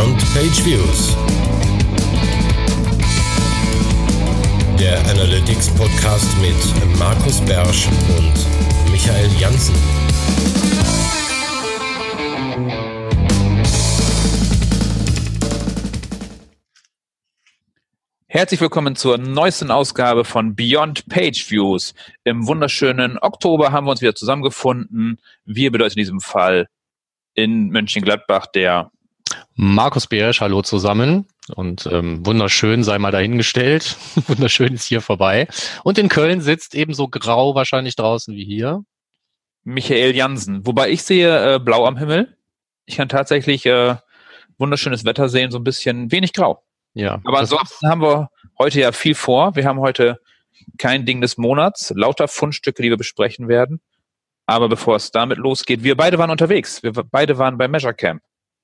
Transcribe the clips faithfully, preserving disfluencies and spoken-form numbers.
Beyond Page Views, der Analytics Podcast mit Markus Bersch und Michael Janssen. Herzlich willkommen zur neuesten Ausgabe von Beyond Page Views. Im wunderschönen Oktober haben wir uns wieder zusammengefunden. Wir bedeutet in diesem Fall in Mönchengladbach der Markus Bersch, hallo zusammen und ähm, wunderschön sei mal dahingestellt. Wunderschön ist hier vorbei. Und in Köln sitzt ebenso grau wahrscheinlich draußen wie hier Michael Janssen. Wobei ich sehe äh, blau am Himmel. Ich kann tatsächlich äh, wunderschönes Wetter sehen, so ein bisschen wenig grau. Ja. Aber ansonsten haben wir heute ja viel vor. Wir haben heute kein Ding des Monats, lauter Fundstücke, die wir besprechen werden. Aber bevor es damit losgeht, wir beide waren unterwegs. Wir beide waren bei Measure Camp.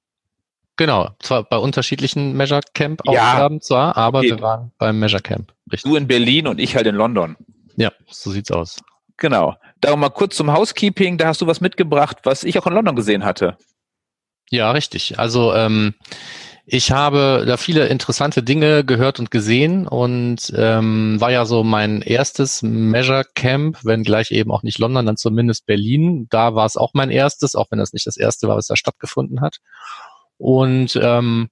Genau, zwar bei unterschiedlichen Measure Camp Aufgaben ja, zwar, aber okay. Wir waren beim Measure Camp. Richtig. Du in Berlin und ich halt in London. Ja, so sieht's aus. Genau. Darum mal kurz zum Housekeeping. Da hast du was mitgebracht, was ich auch in London gesehen hatte. Ja, richtig. Also ähm, ich habe da viele interessante Dinge gehört und gesehen und ähm, war ja so mein erstes Measure Camp, wenn gleich eben auch nicht London, dann zumindest Berlin. Da war es auch mein erstes, auch wenn das nicht das erste war, was da stattgefunden hat. Und ähm,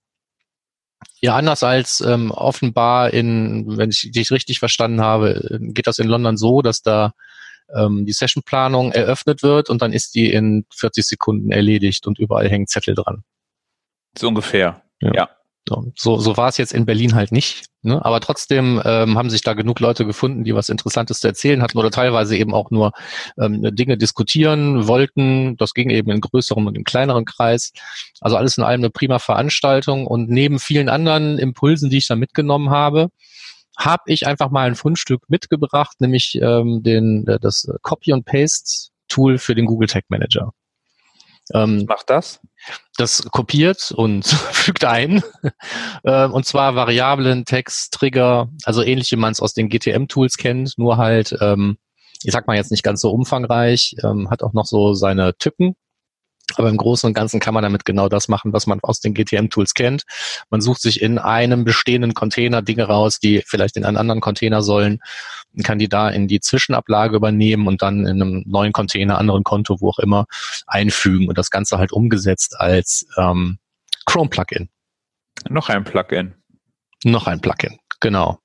ja, anders als ähm, offenbar in, wenn ich dich richtig verstanden habe, geht das in London so, dass da ähm, die Sessionplanung eröffnet wird und dann ist die in vierzig Sekunden erledigt und überall hängen Zettel dran. So ungefähr. Ja. ja. So, so war es jetzt in Berlin halt nicht, ne? Aber trotzdem ähm, haben sich da genug Leute gefunden, die was Interessantes zu erzählen hatten oder teilweise eben auch nur ähm, Dinge diskutieren wollten. Das ging eben in größerem und in kleineren Kreis. Also alles in allem eine prima Veranstaltung. Und neben vielen anderen Impulsen, die ich da mitgenommen habe, habe ich einfach mal ein Fundstück mitgebracht, nämlich ähm, den das Copy and Paste Tool für den Google Tag Manager. Ähm, Was macht das? Das kopiert und fügt ein, äh, und zwar Variablen, Text, Trigger, also ähnlich wie man es aus den G T M-Tools kennt, nur halt, ähm, ich sag mal jetzt nicht ganz so umfangreich, ähm, hat auch noch so seine Typen, aber im Großen und Ganzen kann man damit genau das machen, was man aus den G T M-Tools kennt. Man sucht sich in einem bestehenden Container Dinge raus, die vielleicht in einen anderen Container sollen, und kann die da in die Zwischenablage übernehmen und dann in einem neuen Container, anderen Konto, wo auch immer, einfügen und das Ganze halt umgesetzt als ähm, Chrome-Plugin. Noch ein Plugin. Noch ein Plugin, genau.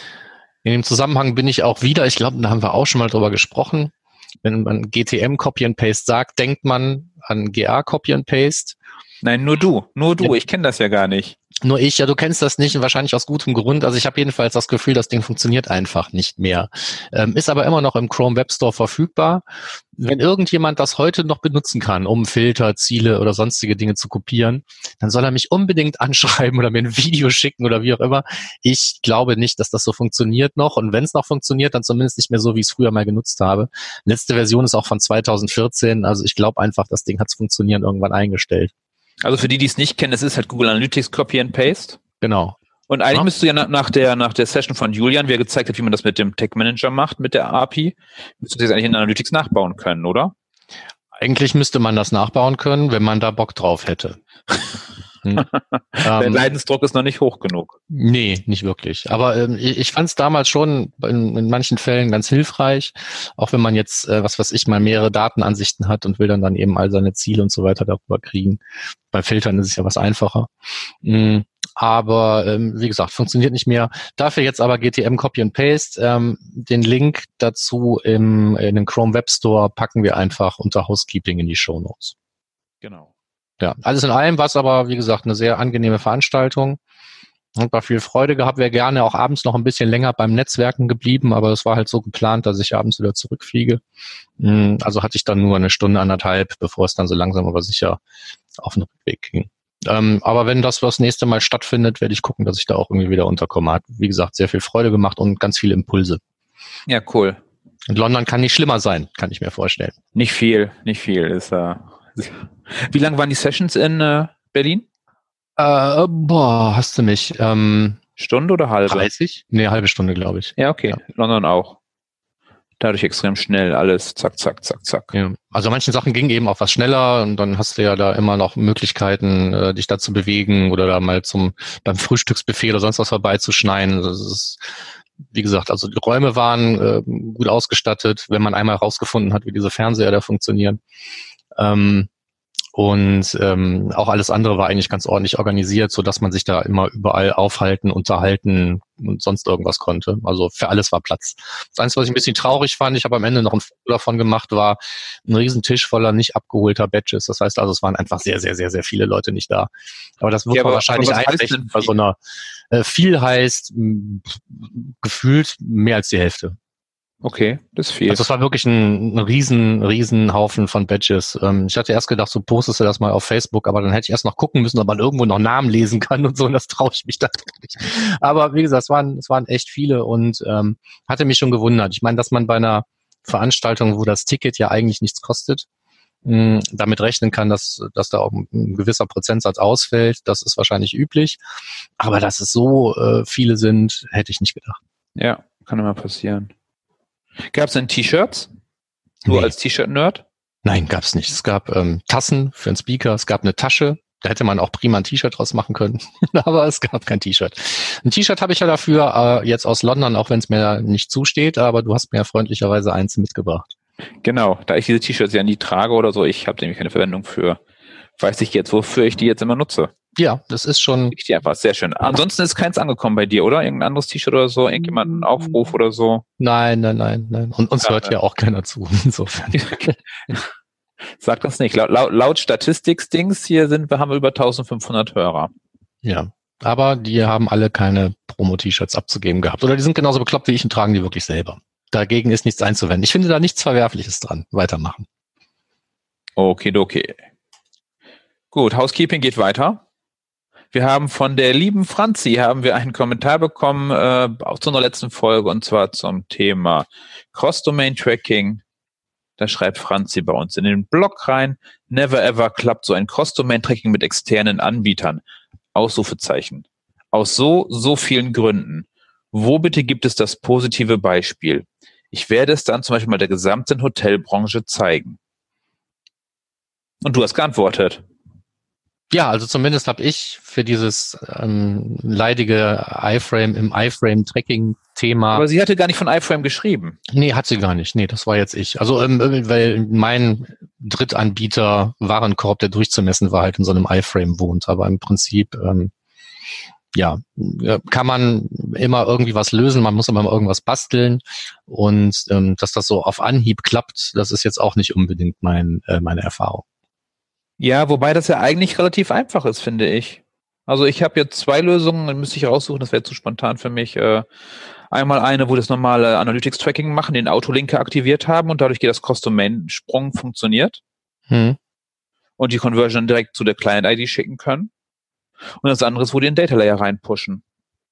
In dem Zusammenhang bin ich auch wieder, ich glaube, da haben wir auch schon mal drüber gesprochen, wenn man G T M Copy and Paste sagt, denkt man an G A Copy and Paste. Nein, nur du, nur du. Ja. Ich kenne das ja gar nicht. Nur ich, ja, du kennst das nicht und wahrscheinlich aus gutem Grund. Also ich habe jedenfalls das Gefühl, das Ding funktioniert einfach nicht mehr. Ähm, ist aber immer noch im Chrome Web Store verfügbar. Wenn irgendjemand das heute noch benutzen kann, um Filter, Ziele oder sonstige Dinge zu kopieren, dann soll er mich unbedingt anschreiben oder mir ein Video schicken oder wie auch immer. Ich glaube nicht, dass das so funktioniert noch. Und wenn es noch funktioniert, dann zumindest nicht mehr so, wie ich es früher mal genutzt habe. Letzte Version ist auch von zwanzig vierzehn. Also ich glaube einfach, das Ding hat's funktionieren irgendwann eingestellt. Also für die, die es nicht kennen, es ist halt Google Analytics Copy and Paste. Genau. Und eigentlich ja. müsstest du ja nach, nach der nach der Session von Julian, wie er gezeigt hat, wie man das mit dem Tag Manager macht, mit der A P I, müsstest du das eigentlich in Analytics nachbauen können, oder? Eigentlich müsste man das nachbauen können, wenn man da Bock drauf hätte. Hm. Der ähm, Leidensdruck ist noch nicht hoch genug. Nee, nicht wirklich. Aber ähm, ich, ich fand es damals schon in, in manchen Fällen ganz hilfreich, auch wenn man jetzt, äh, was weiß ich, mal mehrere Datenansichten hat und will dann dann eben all seine Ziele und so weiter darüber kriegen. Bei Filtern ist es ja was einfacher. Mhm. Aber ähm, wie gesagt, funktioniert nicht mehr. Dafür jetzt aber G T M Copy and Paste. Ähm, den Link dazu im in den Chrome Web Store packen wir einfach unter Housekeeping in die Shownotes. Genau. Ja, alles in allem war es aber, wie gesagt, eine sehr angenehme Veranstaltung. Und war viel Freude gehabt. Wäre gerne auch abends noch ein bisschen länger beim Netzwerken geblieben, aber es war halt so geplant, dass ich abends wieder zurückfliege. Also hatte ich dann nur eine Stunde, anderthalb, bevor es dann so langsam aber sicher auf den Rückweg ging. Ähm, aber wenn das das nächste Mal stattfindet, werde ich gucken, dass ich da auch irgendwie wieder unterkomme. Hat, wie gesagt, sehr viel Freude gemacht und ganz viele Impulse. Ja, cool. Und London kann nicht schlimmer sein, kann ich mir vorstellen. Nicht viel, nicht viel. Ist, äh, wie lang waren die Sessions in äh, Berlin? Äh, boah, hast du mich. Ähm, Stunde oder halbe? dreißig? Nee, halbe Stunde, glaube ich. Ja, okay. Ja. London auch. dadurch extrem schnell alles, zack, zack, zack, zack. Ja. Also manchen Sachen ging eben auch was schneller und dann hast du ja da immer noch Möglichkeiten, äh, dich da zu bewegen oder da mal zum beim Frühstücksbuffet oder sonst was vorbeizuschneiden. Das ist, wie gesagt, also die Räume waren äh, gut ausgestattet, wenn man einmal rausgefunden hat, wie diese Fernseher da funktionieren. Ähm, Und ähm, auch alles andere war eigentlich ganz ordentlich organisiert, so dass man sich da immer überall aufhalten, unterhalten und sonst irgendwas konnte. Also für alles war Platz. Das Einzige, was ich ein bisschen traurig fand, ich habe am Ende noch ein Foto davon gemacht, war ein Riesentisch voller nicht abgeholter Badges. Das heißt also, es waren einfach sehr, sehr, sehr, sehr viele Leute nicht da. Aber das wird Ja, man aber- wahrscheinlich aber was heißt einrechnen denn bei so einer äh, viel heißt mh, gefühlt mehr als die Hälfte. Okay, das ist viel. Also es war wirklich ein, ein riesen, riesen Haufen von Badges. Ähm, ich hatte erst gedacht, so postest du das mal auf Facebook, aber dann hätte ich erst noch gucken müssen, ob man irgendwo noch Namen lesen kann und so, und das traue ich mich da nicht. Aber wie gesagt, es waren, es waren echt viele und ähm, hatte mich schon gewundert. Ich meine, dass man bei einer Veranstaltung, wo das Ticket ja eigentlich nichts kostet, mh, damit rechnen kann, dass, dass da auch ein, ein gewisser Prozentsatz ausfällt, das ist wahrscheinlich üblich. Aber dass es so äh, viele sind, hätte ich nicht gedacht. Ja, kann immer passieren. Gab es denn T-Shirts? Du Nee. als T-Shirt-Nerd? Nein, gab's nicht. Es gab ähm, Tassen für einen Speaker, es gab eine Tasche, da hätte man auch prima ein T-Shirt draus machen können, aber es gab kein T-Shirt. Ein T-Shirt habe ich ja dafür äh, jetzt aus London, auch wenn es mir nicht zusteht, aber du hast mir ja freundlicherweise eins mitgebracht. Genau, da ich diese T-Shirts ja nie trage oder so, ich habe nämlich keine Verwendung für. Weiß ich jetzt, wofür ich die jetzt immer nutze. Ja, das ist schon... Ich die einfach, sehr schön. Ansonsten ist keins angekommen bei dir, oder? Irgendein anderes T-Shirt oder so? Irgendjemand einen Aufruf oder so? Nein, nein, nein, nein. Und uns Ja, hört ne. ja auch keiner zu, insofern. Sag das nicht. Laut, laut, laut Statistik-Dings hier sind wir, haben wir über eintausendfünfhundert Hörer. Ja, aber die haben alle keine Promo-T-Shirts abzugeben gehabt. Oder die sind genauso bekloppt wie ich und tragen die wirklich selber. Dagegen ist nichts einzuwenden. Ich finde da nichts Verwerfliches dran. Weitermachen. Okay, okay. Gut, Housekeeping geht weiter. Wir haben von der lieben Franzi haben wir einen Kommentar bekommen äh, auch zu unserer letzten Folge, und zwar zum Thema Cross-Domain-Tracking. Da schreibt Franzi bei uns in den Blog rein: Never ever klappt so ein Cross-Domain-Tracking mit externen Anbietern. Ausrufezeichen. Aus so, so vielen Gründen. Wo bitte gibt es das positive Beispiel? Ich werde es dann zum Beispiel mal der gesamten Hotelbranche zeigen. Und du hast geantwortet. Ja, also zumindest habe ich für dieses ähm, leidige iFrame im iFrame-Tracking-Thema... Aber sie hatte gar nicht von iFrame geschrieben. Nee, hat sie gar nicht. Nee, das war jetzt ich. Also ähm, weil mein Drittanbieter Warenkorb, der durchzumessen war, halt in so einem iFrame wohnt. Aber im Prinzip, ähm, ja, kann man immer irgendwie was lösen. Man muss aber mal irgendwas basteln. Und ähm, dass das so auf Anhieb klappt, das ist jetzt auch nicht unbedingt mein äh, meine Erfahrung. Ja, wobei das ja eigentlich relativ einfach ist, finde ich. Also ich habe jetzt zwei Lösungen, dann müsste ich raussuchen, das wäre zu spontan für mich. Äh, einmal eine, wo das normale Analytics-Tracking machen, den Autolinker aktiviert haben und dadurch geht das Cross-Domain-Sprung funktioniert Hm. und die Conversion direkt zu der Client-I D schicken können. Und das andere ist, wo die den Data Layer reinpushen.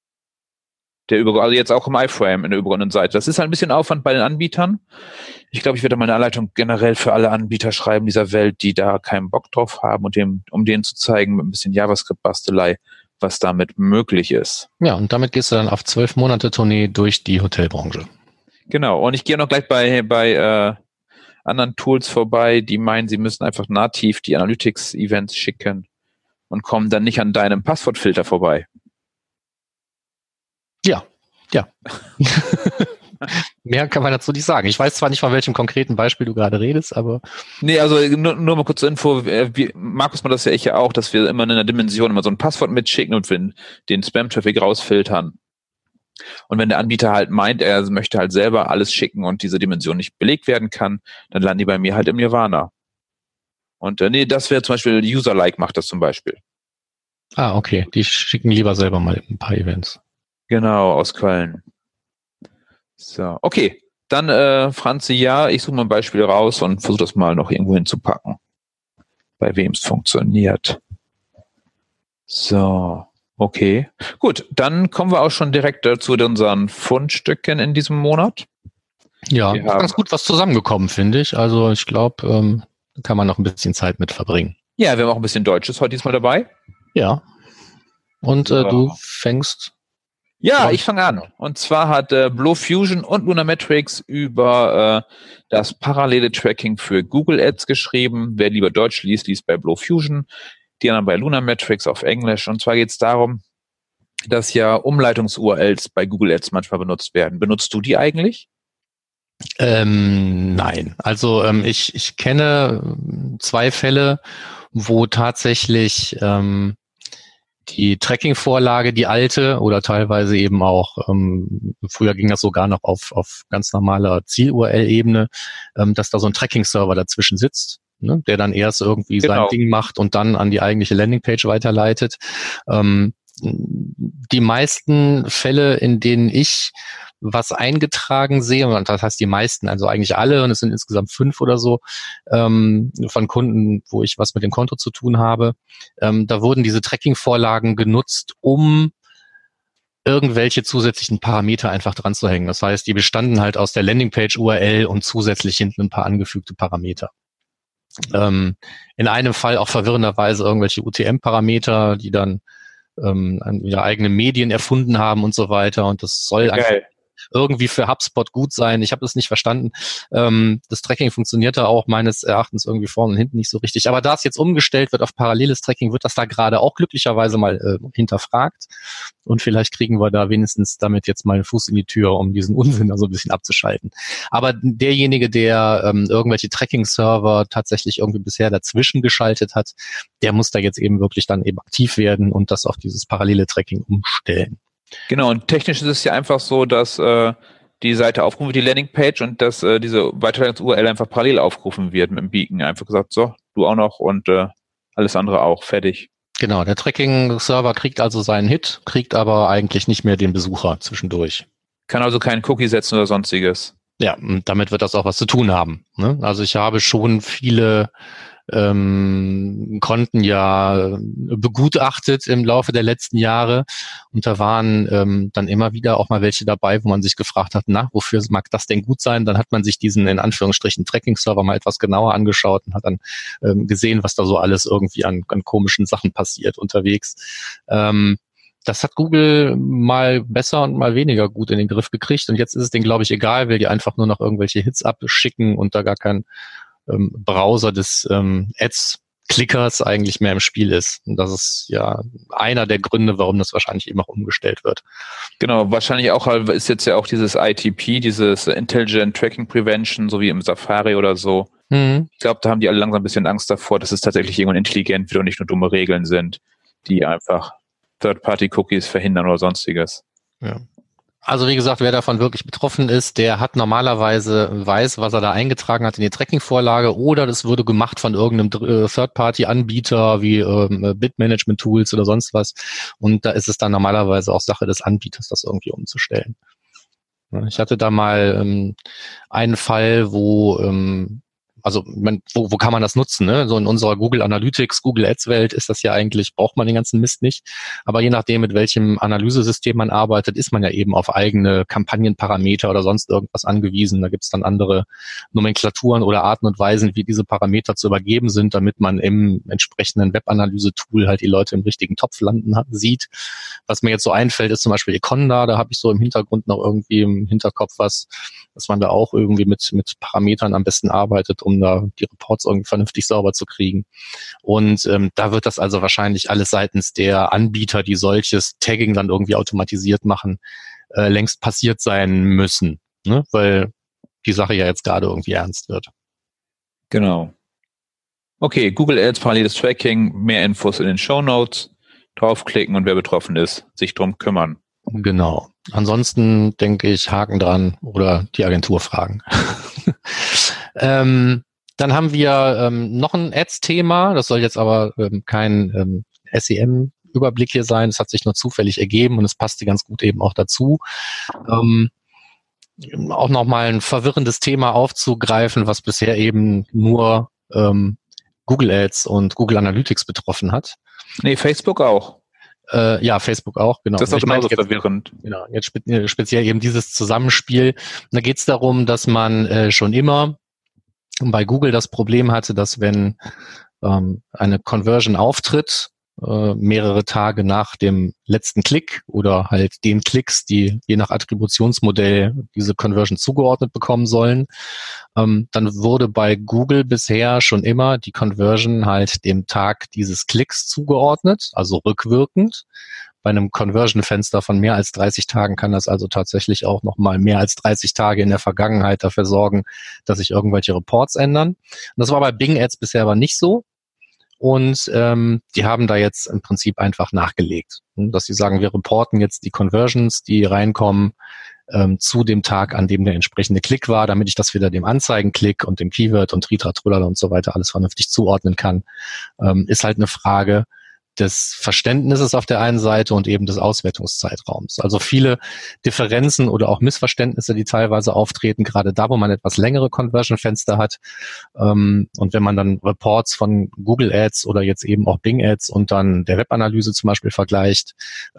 Der über, also jetzt auch im iFrame in der übergeordneten Seite. Das ist halt ein bisschen Aufwand bei den Anbietern. Ich glaube, ich werde mal eine Anleitung generell für alle Anbieter schreiben dieser Welt, die da keinen Bock drauf haben, und dem, um denen zu zeigen, mit ein bisschen JavaScript-Bastelei, was damit möglich ist. Ja, und damit gehst du dann auf zwölf Monate Tournee durch die Hotelbranche. Genau. Und ich gehe noch gleich bei, bei äh, anderen Tools vorbei, die meinen, sie müssen einfach nativ die Analytics-Events schicken und kommen dann nicht an deinem Passwortfilter vorbei. Ja, ja. Mehr kann man dazu nicht sagen. Ich weiß zwar nicht, von welchem konkreten Beispiel du gerade redest, aber... Nee, also nur, nur mal kurz zur Info. Wie, Markus macht das ja ich ja auch, dass wir immer in einer Dimension immer so ein Passwort mitschicken und den, den Spam-Traffic rausfiltern. Und wenn der Anbieter halt meint, er möchte halt selber alles schicken und diese Dimension nicht belegt werden kann, dann landen die bei mir halt im Nirvana. Und äh, nee, das wäre zum Beispiel, User-Like macht das zum Beispiel. Ah, okay. Die schicken lieber selber mal ein paar Events. Genau, aus Köln. So, okay. Dann, äh, Franzi, ja, ich suche mal ein Beispiel raus und versuche das mal noch irgendwo hinzupacken. Bei wem es funktioniert. So, okay. Gut, dann kommen wir auch schon direkt äh, zu unseren Fundstücken in diesem Monat. Ja, Wir ist haben- ganz gut was zusammengekommen, finde ich. Also ich glaube, ähm, da kann man noch ein bisschen Zeit mit verbringen. Ja, wir haben auch ein bisschen Deutsches heute diesmal dabei. Ja. Und äh, Ja. du fängst Ja, Und, ich fange an. Und zwar hat äh, BlowFusion und Lunametrics über äh, das parallele Tracking für Google Ads geschrieben. Wer lieber Deutsch liest, liest bei BlowFusion, die anderen bei Lunametrics auf Englisch. Und zwar geht es darum, dass ja Umleitungs-U R Ls bei Google Ads manchmal benutzt werden. Benutzt du die eigentlich? Ähm, nein, also ähm, ich, ich kenne zwei Fälle, wo tatsächlich ähm, die Tracking-Vorlage, die alte oder teilweise eben auch, ähm, früher ging das sogar noch auf, auf ganz normaler Ziel-U R L-Ebene, ähm, dass da so ein Tracking-Server dazwischen sitzt, ne, der dann erst irgendwie Genau. sein Ding macht und dann an die eigentliche Landingpage weiterleitet. Ähm, die meisten Fälle, in denen ich was eingetragen sehe, und das heißt die meisten, also eigentlich alle, und es sind insgesamt fünf oder so, ähm, von Kunden, wo ich was mit dem Konto zu tun habe, ähm, da wurden diese Tracking-Vorlagen genutzt, um irgendwelche zusätzlichen Parameter einfach dran zu hängen. Das heißt, die bestanden halt aus der Landingpage-U R L und zusätzlich hinten ein paar angefügte Parameter. Ähm, in einem Fall auch verwirrenderweise irgendwelche U T M-Parameter, die dann ähm, wieder eigene Medien erfunden haben und so weiter. Und das soll Geil. einfach irgendwie für HubSpot gut sein. Ich habe das nicht verstanden. Ähm, das Tracking funktionierte auch meines Erachtens irgendwie vorne und hinten nicht so richtig. Aber da es jetzt umgestellt wird auf paralleles Tracking, wird das da gerade auch glücklicherweise mal äh, hinterfragt. Und vielleicht kriegen wir da wenigstens damit jetzt mal einen Fuß in die Tür, um diesen Unsinn da so ein bisschen abzuschalten. Aber derjenige, der ähm, irgendwelche Tracking-Server tatsächlich irgendwie bisher dazwischen geschaltet hat, der muss da jetzt eben wirklich dann eben aktiv werden und das auf dieses parallele Tracking umstellen. Genau, und technisch ist es ja einfach so, dass äh, die Seite aufgerufen wird, die Landingpage, und dass äh, diese Weiterleitungs-U R L einfach parallel aufgerufen wird mit dem Beacon. Einfach gesagt, so, du auch noch und äh, alles andere auch, fertig. Genau, der Tracking-Server kriegt also seinen Hit, kriegt aber eigentlich nicht mehr den Besucher zwischendurch. Kann also keinen Cookie setzen oder sonstiges. Ja, und damit wird das auch was zu tun haben, ne? Also ich habe schon viele ähm, Konten ja begutachtet im Laufe der letzten Jahre, und da waren ähm, dann immer wieder auch mal welche dabei, wo man sich gefragt hat, na, wofür mag das denn gut sein? Dann hat man sich diesen in Anführungsstrichen Tracking-Server mal etwas genauer angeschaut und hat dann ähm, gesehen, was da so alles irgendwie an, an komischen Sachen passiert unterwegs. Ähm, Das hat Google mal besser und mal weniger gut in den Griff gekriegt, und jetzt ist es denen, glaube ich, egal, weil die einfach nur noch irgendwelche Hits abschicken und da gar kein ähm, Browser des ähm, Ads-Clickers eigentlich mehr im Spiel ist. Und das ist ja einer der Gründe, warum das wahrscheinlich eben auch umgestellt wird. Genau, wahrscheinlich auch ist jetzt ja auch dieses I T P, dieses Intelligent Tracking Prevention, so wie im Safari oder so. Mhm. Ich glaube, da haben die alle langsam ein bisschen Angst davor, dass es tatsächlich irgendwann intelligent wird und nicht nur dumme Regeln sind, die einfach Third-Party-Cookies verhindern oder sonstiges. Ja. Also wie gesagt, wer davon wirklich betroffen ist, der hat normalerweise weiß, was er da eingetragen hat in die Tracking-Vorlage, oder das wurde gemacht von irgendeinem Third-Party-Anbieter wie ähm, Bid-Management-Tools oder sonst was. Und da ist es dann normalerweise auch Sache des Anbieters, das irgendwie umzustellen. Ich hatte da mal ähm, einen Fall, wo ähm, Also man, wo, wo kann man das nutzen? Ne? So in unserer Google Analytics, Google Ads Welt ist das ja eigentlich, braucht man den ganzen Mist nicht. Aber je nachdem, mit welchem Analysesystem man arbeitet, ist man ja eben auf eigene Kampagnenparameter oder sonst irgendwas angewiesen. Da gibt's dann andere Nomenklaturen oder Arten und Weisen, wie diese Parameter zu übergeben sind, damit man im entsprechenden Webanalyse-Tool halt die Leute im richtigen Topf landen hat, sieht. Was mir jetzt so einfällt, ist zum Beispiel Econda. Da habe ich so im Hintergrund noch irgendwie im Hinterkopf was, dass man da auch irgendwie mit, mit Parametern am besten arbeitet, um da die Reports irgendwie vernünftig sauber zu kriegen. Und ähm, da wird das also wahrscheinlich alles seitens der Anbieter, die solches Tagging dann irgendwie automatisiert machen, äh, längst passiert sein müssen, ne? Weil die Sache ja jetzt gerade irgendwie ernst wird. Genau. Okay, Google Ads, paralleles Tracking, mehr Infos in den Shownotes, draufklicken und wer betroffen ist, sich drum kümmern. Genau. Ansonsten denke ich, Haken dran oder die Agentur fragen. ähm, dann haben wir ähm, noch ein Ads-Thema. Das soll jetzt aber ähm, kein ähm, S E M-Überblick hier sein. Es hat sich nur zufällig ergeben und es passte ganz gut eben auch dazu. Ähm, auch nochmal ein verwirrendes Thema aufzugreifen, was bisher eben nur ähm, Google Ads und Google Analytics betroffen hat. Nee, Facebook auch. Äh, ja, Facebook auch, genau. Das ist auch genauso verwirrend. Genau, jetzt spe- speziell eben dieses Zusammenspiel. Da geht es darum, dass man äh, schon immer bei Google das Problem hatte, dass wenn ähm, eine Conversion auftritt, äh, mehrere Tage nach dem letzten Klick oder halt den Klicks, die je nach Attributionsmodell diese Conversion zugeordnet bekommen sollen. Ähm, dann wurde bei Google bisher schon immer die Conversion halt dem Tag dieses Klicks zugeordnet, also rückwirkend. Bei einem Conversion-Fenster von mehr als dreißig Tagen kann das also tatsächlich auch nochmal mehr als dreißig Tage in der Vergangenheit dafür sorgen, dass sich irgendwelche Reports ändern. Und das war bei Bing Ads bisher aber nicht so. Und ähm, die haben da jetzt im Prinzip einfach nachgelegt, dass sie sagen, wir reporten jetzt die Conversions, die reinkommen, ähm, zu dem Tag, an dem der entsprechende Klick war, damit ich das wieder dem Anzeigenklick und dem Keyword und Tritra, Trullala und so weiter alles vernünftig zuordnen kann. Ähm, ist halt eine Frage des Verständnisses auf der einen Seite und eben des Auswertungszeitraums. Also viele Differenzen oder auch Missverständnisse, die teilweise auftreten, gerade da, wo man etwas längere Conversion-Fenster hat. Und wenn man dann Reports von Google Ads oder jetzt eben auch Bing Ads und dann der Webanalyse zum Beispiel vergleicht,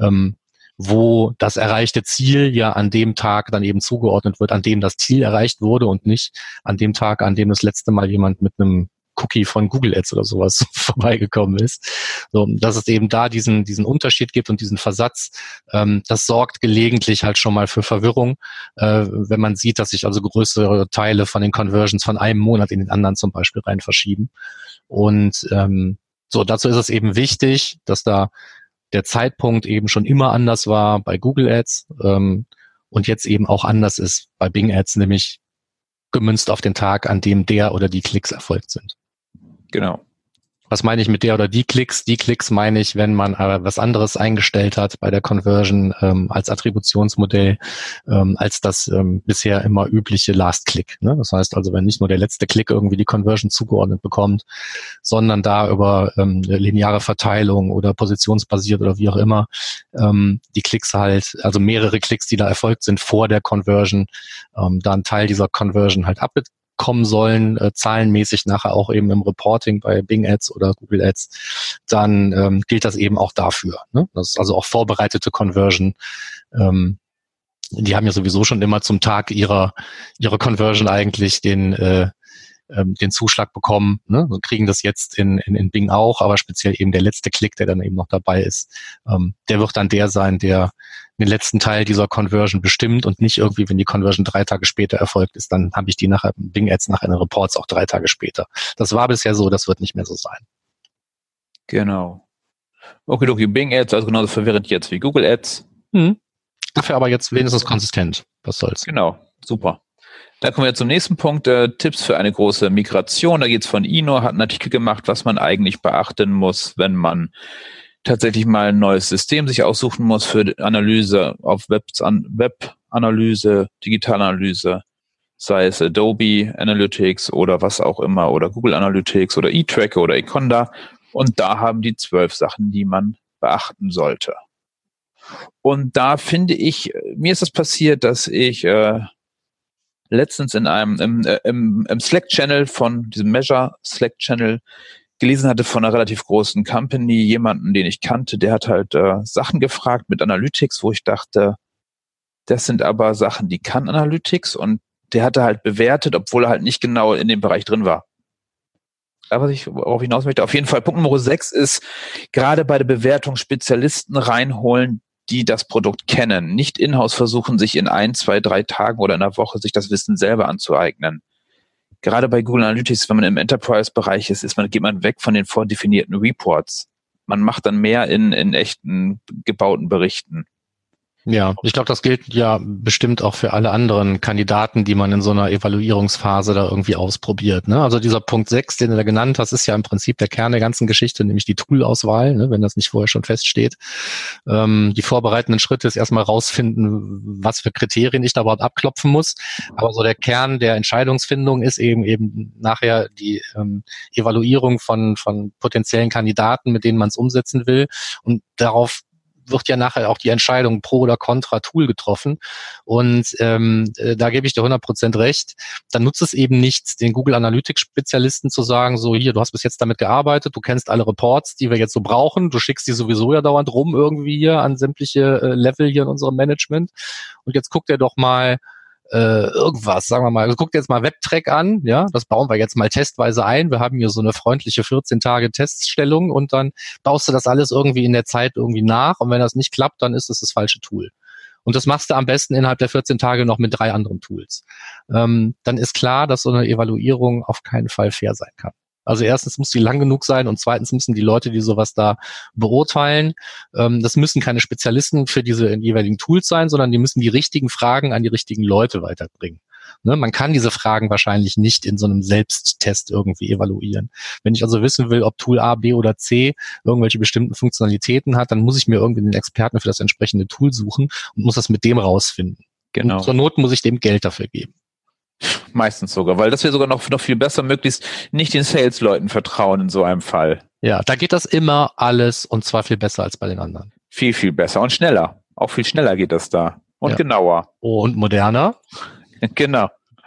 wo das erreichte Ziel ja an dem Tag dann eben zugeordnet wird, an dem das Ziel erreicht wurde und nicht an dem Tag, an dem das letzte Mal jemand mit einem Cookie von Google Ads oder sowas vorbeigekommen ist. So, dass es eben da diesen diesen Unterschied gibt und diesen Versatz, ähm, das sorgt gelegentlich halt schon mal für Verwirrung, äh, wenn man sieht, dass sich also größere Teile von den Conversions von einem Monat in den anderen zum Beispiel rein verschieben. Und ähm, so, dazu ist es eben wichtig, dass da der Zeitpunkt eben schon immer anders war bei Google Ads ähm, und jetzt eben auch anders ist bei Bing Ads, nämlich gemünzt auf den Tag, an dem der oder die Klicks erfolgt sind. Genau. Was meine ich mit der oder die Klicks? Die Klicks meine ich, wenn man aber was anderes eingestellt hat bei der Conversion ähm, als Attributionsmodell, ähm, als das ähm, bisher immer übliche Last-Click. Ne? Das heißt also, wenn nicht nur der letzte Klick irgendwie die Conversion zugeordnet bekommt, sondern da über ähm, lineare Verteilung oder positionsbasiert oder wie auch immer ähm, die Klicks halt, also mehrere Klicks, die da erfolgt sind vor der Conversion, ähm, da ein Teil dieser Conversion halt abbe kommen sollen, äh, zahlenmäßig nachher auch eben im Reporting bei Bing Ads oder Google Ads, dann ähm, gilt das eben auch dafür. Ne? Das ist also auch vorbereitete Conversion. Ähm, die haben ja sowieso schon immer zum Tag ihrer ihrer Conversion eigentlich den äh, ähm, den Zuschlag bekommen. Ne? Und kriegen das jetzt in, in in Bing auch, aber speziell eben der letzte Klick, der dann eben noch dabei ist, ähm, der wird dann der sein, der den letzten Teil dieser Conversion bestimmt und nicht irgendwie, wenn die Conversion drei Tage später erfolgt ist, dann habe ich die nachher Bing Ads nach den Reports auch drei Tage später. Das war bisher so, das wird nicht mehr so sein. Genau. Okay, okay, Bing Ads, also genauso verwirrend jetzt wie Google Ads. Hm. Dafür aber jetzt wenigstens konsistent. Was soll's? Genau, super. Dann kommen wir zum nächsten Punkt, äh, Tipps für eine große Migration. Da geht's von Ino, hat einen Artikel gemacht, was man eigentlich beachten muss, wenn man tatsächlich mal ein neues System sich aussuchen muss für Analyse auf Webs an Webanalyse, Digitalanalyse, sei es Adobe Analytics oder was auch immer oder Google Analytics oder eTracker oder Econda. Und da haben die zwölf Sachen, die man beachten sollte. Und da finde ich, mir ist das passiert, dass ich äh, letztens in einem im, im, im Slack-Channel von diesem Measure Slack-Channel gelesen hatte von einer relativ großen Company, jemanden, den ich kannte, der hat halt äh, Sachen gefragt mit Analytics, wo ich dachte, das sind aber Sachen, die kann Analytics, und der hatte halt bewertet, obwohl er halt nicht genau in dem Bereich drin war. Aber was ich worauf hinaus möchte, auf jeden Fall Punkt Nummer sechs ist, gerade bei der Bewertung Spezialisten reinholen, die das Produkt kennen. Nicht in-house versuchen, sich in ein, zwei, drei Tagen oder in einer Woche sich das Wissen selber anzueignen. Gerade bei Google Analytics, wenn man im Enterprise-Bereich ist, ist man, geht man weg von den vordefinierten Reports. Man macht dann mehr in, in echten gebauten Berichten. Ja, ich glaube, das gilt ja bestimmt auch für alle anderen Kandidaten, die man in so einer Evaluierungsphase da irgendwie ausprobiert. Ne? Also dieser Punkt sechs, den du da genannt hast, ist ja im Prinzip der Kern der ganzen Geschichte, nämlich die Tool-Auswahl, ne? Wenn das nicht vorher schon feststeht. Ähm, die vorbereitenden Schritte ist erstmal rausfinden, was für Kriterien ich da überhaupt abklopfen muss. Aber so der Kern der Entscheidungsfindung ist eben eben nachher die ähm, Evaluierung von von potenziellen Kandidaten, mit denen man es umsetzen will. Und darauf wird ja nachher auch die Entscheidung pro oder contra Tool getroffen. Und ähm, äh, da gebe ich dir hundert Prozent recht. Dann nutzt es eben nichts, den Google Analytics Spezialisten zu sagen, so hier, du hast bis jetzt damit gearbeitet, du kennst alle Reports, die wir jetzt so brauchen, du schickst die sowieso ja dauernd rum irgendwie hier an sämtliche äh, Level hier in unserem Management. Und jetzt guck dir doch mal äh, irgendwas, sagen wir mal, guckt jetzt mal WebTrack an, ja, das bauen wir jetzt mal testweise ein. Wir haben hier so eine freundliche vierzehn Tage Teststellung und dann baust du das alles irgendwie in der Zeit irgendwie nach und wenn das nicht klappt, dann ist das das falsche Tool. Und das machst du am besten innerhalb der vierzehn Tage noch mit drei anderen Tools. Ähm, dann ist klar, dass so eine Evaluierung auf keinen Fall fair sein kann. Also erstens muss die lang genug sein und zweitens müssen die Leute, die sowas da beurteilen, ähm, das müssen keine Spezialisten für diese jeweiligen Tools sein, sondern die müssen die richtigen Fragen an die richtigen Leute weiterbringen. Ne, man kann diese Fragen wahrscheinlich nicht in so einem Selbsttest irgendwie evaluieren. Wenn ich also wissen will, ob Tool A, B oder C irgendwelche bestimmten Funktionalitäten hat, dann muss ich mir irgendwie den Experten für das entsprechende Tool suchen und muss das mit dem rausfinden. Genau. Und zur Not muss ich dem Geld dafür geben. Meistens sogar, weil das wäre sogar noch, noch viel besser, möglichst nicht den Sales-Leuten vertrauen in so einem Fall. Ja, da geht das immer alles und zwar viel besser als bei den anderen. Viel, viel besser und schneller. Auch viel schneller geht das da. Und ja. genauer. Oh, und moderner. Genau.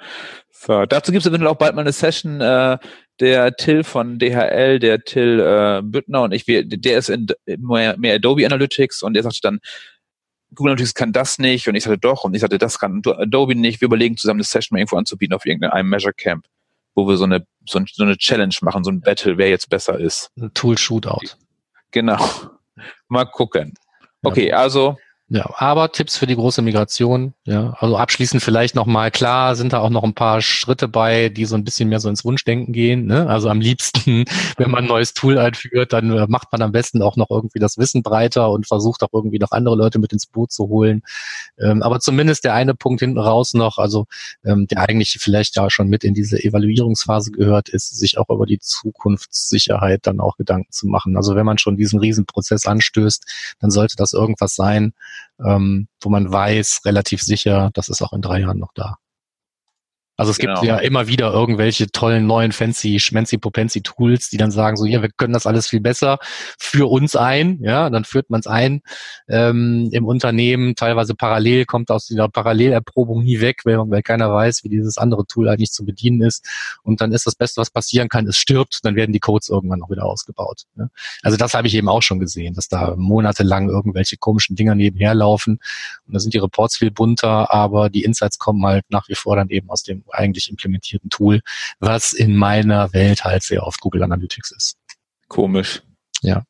So, dazu gibt es eventuell auch bald mal eine Session, äh, der Till von D H L, der Till äh, Büttner und ich, wir, der ist in mehr, mehr Adobe Analytics und der sagte dann, Google Analytics kann das nicht und ich sagte doch und ich sagte, das kann Adobe nicht. Wir überlegen zusammen eine Session mal irgendwo anzubieten auf irgendeinem Measure Camp, wo wir so eine, so, ein, so eine Challenge machen, so ein Battle, wer jetzt besser ist. Ein Tool-Shootout. Genau. Mal gucken. Okay, ja. also Ja, aber Tipps für die große Migration, ja, also abschließend vielleicht nochmal, klar sind da auch noch ein paar Schritte bei, die so ein bisschen mehr so ins Wunschdenken gehen, ne? Also am liebsten, wenn man ein neues Tool einführt, dann äh, macht man am besten auch noch irgendwie das Wissen breiter und versucht auch irgendwie noch andere Leute mit ins Boot zu holen. Ähm, aber zumindest der eine Punkt hinten raus noch, also ähm, der eigentlich vielleicht ja schon mit in diese Evaluierungsphase gehört, ist, sich auch über die Zukunftssicherheit dann auch Gedanken zu machen. Also wenn man schon diesen Riesenprozess anstößt, dann sollte das irgendwas sein, Ähm, wo man weiß, relativ sicher, das ist auch in drei Jahren noch da. Also es genau. gibt ja immer wieder irgendwelche tollen neuen fancy schmancy popency Tools, die dann sagen so, ja, wir können das alles viel besser für uns ein, ja, dann führt man es ein ähm, im Unternehmen, teilweise parallel, kommt aus dieser Parallelerprobung nie weg, weil, weil keiner weiß, wie dieses andere Tool eigentlich zu bedienen ist und dann ist das Beste, was passieren kann, es stirbt, dann werden die Codes irgendwann noch wieder ausgebaut. Ne? Also das habe ich eben auch schon gesehen, dass da monatelang irgendwelche komischen Dinger nebenher laufen und da sind die Reports viel bunter, aber die Insights kommen halt nach wie vor dann eben aus dem eigentlich implementierten Tool, was in meiner Welt halt sehr oft Google Analytics ist. Komisch. Ja.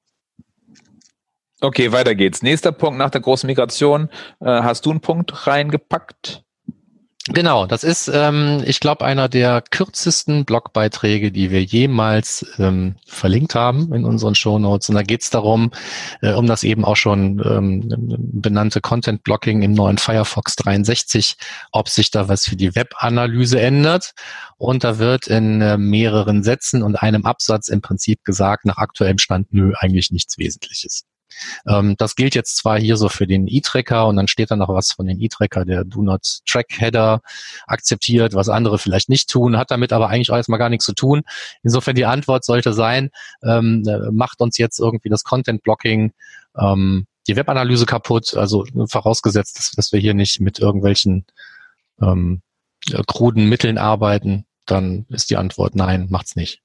Okay, weiter geht's. Nächster Punkt nach der großen Migration. Äh, hast du einen Punkt reingepackt? Genau, das ist, ähm, ich glaube, einer der kürzesten Blogbeiträge, die wir jemals ähm, verlinkt haben in unseren Shownotes. Und da geht es darum, äh, um das eben auch schon ähm, benannte Content Blocking im neuen Firefox dreiundsechzig, ob sich da was für die Webanalyse ändert. Und da wird in äh, mehreren Sätzen und einem Absatz im Prinzip gesagt, nach aktuellem Stand, nö, eigentlich nichts Wesentliches. Ähm, das gilt jetzt zwar hier so für den E-Tracker und dann steht da noch was von den E-Tracker, der Do Not Track Header akzeptiert, was andere vielleicht nicht tun, hat damit aber eigentlich auch erstmal gar nichts zu tun. Insofern die Antwort sollte sein, ähm, macht uns jetzt irgendwie das Content Blocking, ähm, die Webanalyse kaputt, also vorausgesetzt, dass, dass wir hier nicht mit irgendwelchen ähm, kruden Mitteln arbeiten, dann ist die Antwort nein, macht's nicht.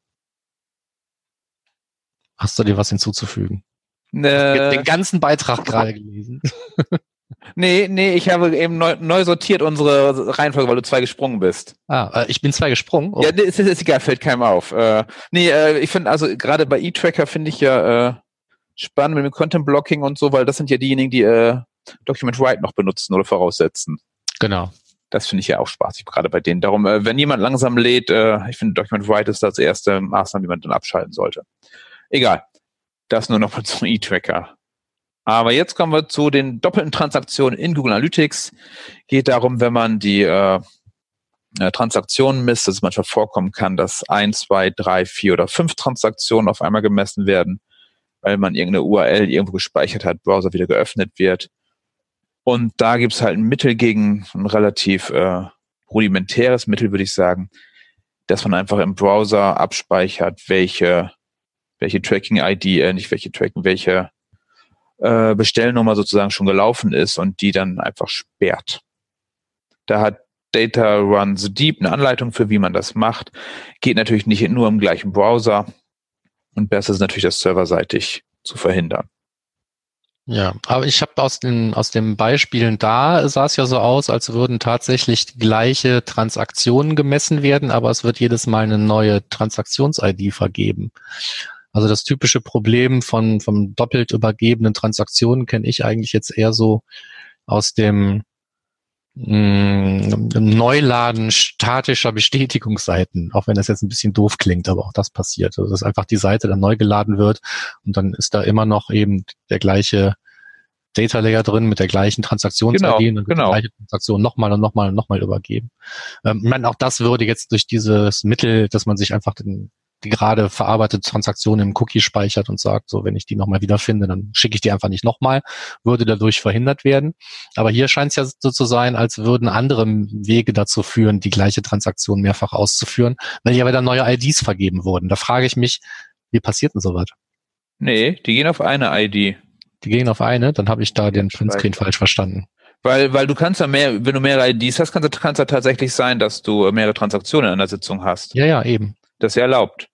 Hast du dir was hinzuzufügen? Äh, den ganzen Beitrag gerade gelesen. nee, nee, ich habe eben neu, neu sortiert unsere Reihenfolge, weil du zwei gesprungen bist. Ah, äh, ich bin zwei gesprungen? Oh. Ja, ist, ist egal, fällt keinem auf. Äh, nee, äh, ich finde, also gerade bei E-Tracker finde ich ja äh, spannend mit dem Content Blocking und so, weil das sind ja diejenigen, die äh, Document Write noch benutzen oder voraussetzen. Genau. Das finde ich ja auch spaßig, gerade bei denen. Darum, äh, wenn jemand langsam lädt, äh, ich finde Document Write ist das erste Maßnahme, die man dann abschalten sollte. Egal. Das nur noch mal zum E-Tracker. Aber jetzt kommen wir zu den doppelten Transaktionen in Google Analytics. Geht darum, wenn man die äh, Transaktionen misst, dass es manchmal vorkommen kann, dass ein, zwei, drei, vier oder fünf Transaktionen auf einmal gemessen werden, weil man irgendeine U R L irgendwo gespeichert hat, Browser wieder geöffnet wird. Und da gibt es halt ein Mittel gegen, ein relativ äh, rudimentäres Mittel, würde ich sagen, dass man einfach im Browser abspeichert, welche welche Tracking-I D, äh, nicht welche Tracking, welche äh, Bestellnummer sozusagen schon gelaufen ist und die dann einfach sperrt. Da hat Data Runs Deep eine Anleitung für, wie man das macht. Geht natürlich nicht nur im gleichen Browser und besser ist natürlich, das serverseitig zu verhindern. Ja, aber ich habe aus den aus den Beispielen da sah es ja so aus, als würden tatsächlich die gleiche Transaktionen gemessen werden, aber es wird jedes Mal eine neue Transaktions-I D vergeben. Also das typische Problem von vom doppelt übergebenen Transaktionen kenne ich eigentlich jetzt eher so aus dem mh, Neuladen statischer Bestätigungsseiten, auch wenn das jetzt ein bisschen doof klingt, aber auch das passiert. Also dass einfach die Seite dann neu geladen wird und dann ist da immer noch eben der gleiche Data Layer drin mit der gleichen Transaktions-I D Genau, und dann wird genau. die gleiche Transaktion nochmal und nochmal und nochmal übergeben. Ähm, ich meine, auch das würde jetzt durch dieses Mittel, dass man sich einfach den, die gerade verarbeitete Transaktion im Cookie speichert und sagt, so wenn ich die nochmal wiederfinde, dann schicke ich die einfach nicht nochmal, würde dadurch verhindert werden. Aber hier scheint es ja so zu sein, als würden andere Wege dazu führen, die gleiche Transaktion mehrfach auszuführen, weil ja wieder neue I Ds vergeben wurden. Da frage ich mich, wie passiert denn sowas? Nee, die gehen auf eine I D. Die gehen auf eine, dann habe ich da den Printscreen falsch verstanden. Weil, weil du kannst ja mehr, wenn du mehrere I Ds hast, kann es ja tatsächlich sein, dass du mehrere Transaktionen in einer Sitzung hast. Ja, ja, eben. Das ist ja erlaubt.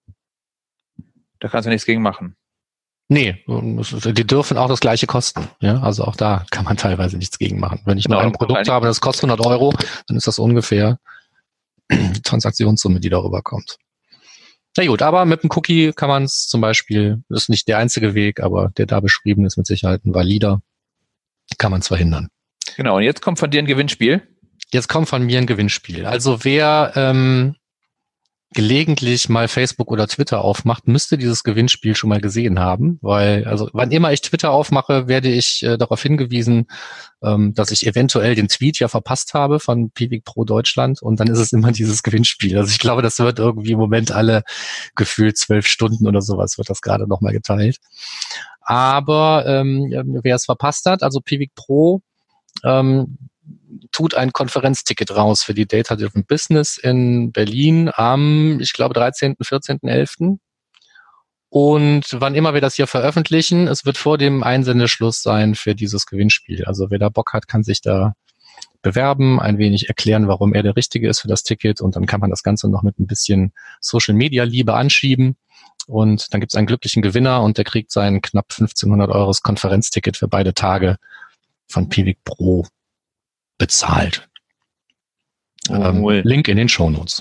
Da kannst du nichts gegen machen. Nee, die dürfen auch das gleiche kosten. Ja, also auch da kann man teilweise nichts gegen machen. Wenn ich Genau, nur ein Produkt habe, das kostet hundert Euro, dann ist das ungefähr die Transaktionssumme, die darüber kommt. Na gut, aber mit dem Cookie kann man es zum Beispiel, das ist nicht der einzige Weg, aber der da beschrieben ist mit Sicherheit ein valider, kann man es verhindern. Genau, und jetzt kommt von dir ein Gewinnspiel. Jetzt kommt von mir ein Gewinnspiel. Also wer ähm, gelegentlich mal Facebook oder Twitter aufmacht, müsste dieses Gewinnspiel schon mal gesehen haben, weil also wann immer ich Twitter aufmache, werde ich äh, darauf hingewiesen, ähm, dass ich eventuell den Tweet ja verpasst habe von Piwik Pro Deutschland und dann ist es immer dieses Gewinnspiel. Also ich glaube, das wird irgendwie im Moment alle gefühlt zwölf Stunden oder sowas wird das gerade nochmal geteilt. Aber ähm, wer es verpasst hat, also Piwik Pro ähm, tut ein Konferenzticket raus für die Data Driven Business in Berlin am, ich glaube, dreizehnten, vierzehnten, elften Und wann immer wir das hier veröffentlichen, es wird vor dem Einsendeschluss sein für dieses Gewinnspiel. Also wer da Bock hat, kann sich da bewerben, ein wenig erklären, warum er der Richtige ist für das Ticket und dann kann man das Ganze noch mit ein bisschen Social Media Liebe anschieben und dann gibt es einen glücklichen Gewinner und der kriegt sein knapp fünfzehnhundert Euro Konferenzticket für beide Tage von Piwik Pro bezahlt. Ähm, Link in den Shownotes.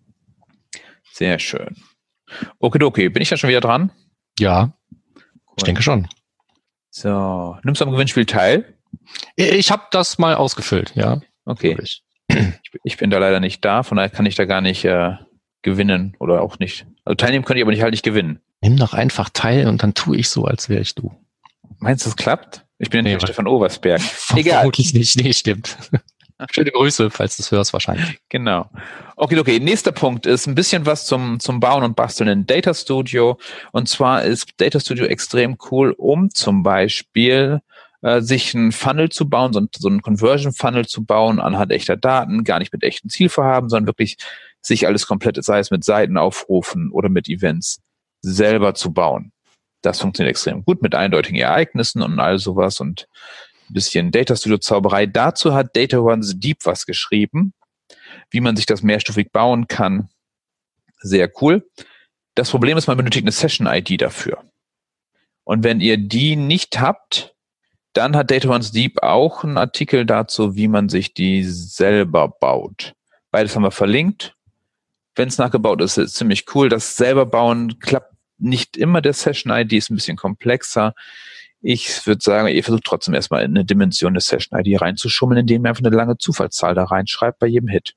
Sehr schön. Okay, okay. Bin ich da schon wieder dran? Ja, cool. Ich denke schon. So, nimmst du am Gewinnspiel teil? Ich habe das mal ausgefüllt, ja. Okay. Ich. ich bin da leider nicht da, von daher kann ich da gar nicht äh, gewinnen oder auch nicht. Also teilnehmen könnte ich aber nicht halt nicht gewinnen. Nimm doch einfach teil und dann tue ich so, als wäre ich du. Meinst du, das klappt? Ich bin ja nicht nee, Stefan Obersberg. Egal. Vermutlich nicht. Nee, stimmt. Schöne Grüße, falls du es hörst wahrscheinlich. Genau. Okay, okay. Nächster Punkt ist ein bisschen was zum, zum Bauen und Basteln in Data Studio. Und zwar ist Data Studio extrem cool, um zum Beispiel äh, sich einen Funnel zu bauen, so, ein, so einen Conversion Funnel zu bauen anhand echter Daten, gar nicht mit echten Zielvorhaben, sondern wirklich sich alles komplett, sei es mit Seitenaufrufen oder mit Events, selber zu bauen. Das funktioniert extrem gut mit eindeutigen Ereignissen und all sowas und ein bisschen Data Studio Zauberei. Dazu hat Data Runs Deep was geschrieben, wie man sich das mehrstufig bauen kann. Sehr cool. Das Problem ist, man benötigt eine Session-I D dafür. Und wenn ihr die nicht habt, dann hat Data Runs Deep auch einen Artikel dazu, wie man sich die selber baut. Beides haben wir verlinkt. Wenn es nachgebaut ist, ist es ziemlich cool. Das selber bauen klappt nicht immer, der Session-I D ist ein bisschen komplexer. Ich würde sagen, ihr versucht trotzdem erstmal in eine Dimension der Session-I D reinzuschummeln, indem ihr einfach eine lange Zufallszahl da reinschreibt bei jedem Hit.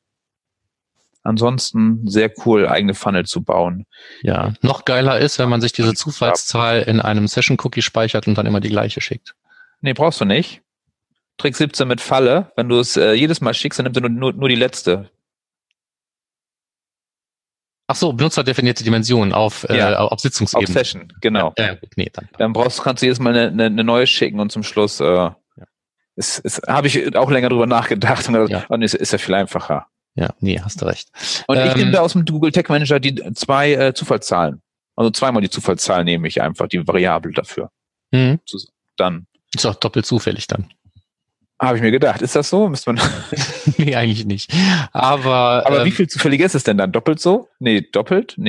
Ansonsten sehr cool, eigene Funnel zu bauen. Ja, noch geiler ist, wenn man sich diese Zufallszahl in einem Session-Cookie speichert und dann immer die gleiche schickt. Nee, brauchst du nicht. Trick siebzehn mit Falle. Wenn du es äh, jedes Mal schickst, dann nimmt er nur, nur, nur die letzte. Ach so, benutzerdefinierte Dimensionen auf, ja, äh, auf Sitzungsebene. Auf Session, genau. Ja, ja, gut, nee, dann. Dann brauchst, kannst du jedes Mal eine, eine, eine neue schicken und zum Schluss äh, ja. ist, ist, habe ich auch länger drüber nachgedacht und gedacht, ja. oh, nee, ist, ist ja viel einfacher. Ja, nee, hast du recht. Und ähm, ich nehme da aus dem Google Tag Manager die zwei äh, Zufallszahlen. Also zweimal die Zufallszahl nehme ich einfach, die Variable dafür. Mhm. Dann. Ist auch doppelt zufällig dann. Habe ich mir gedacht. Ist das so? Müsste man nee, eigentlich nicht. Aber Aber ähm, wie viel zufällig ist es denn dann? Doppelt so? Nee, doppelt? Nee.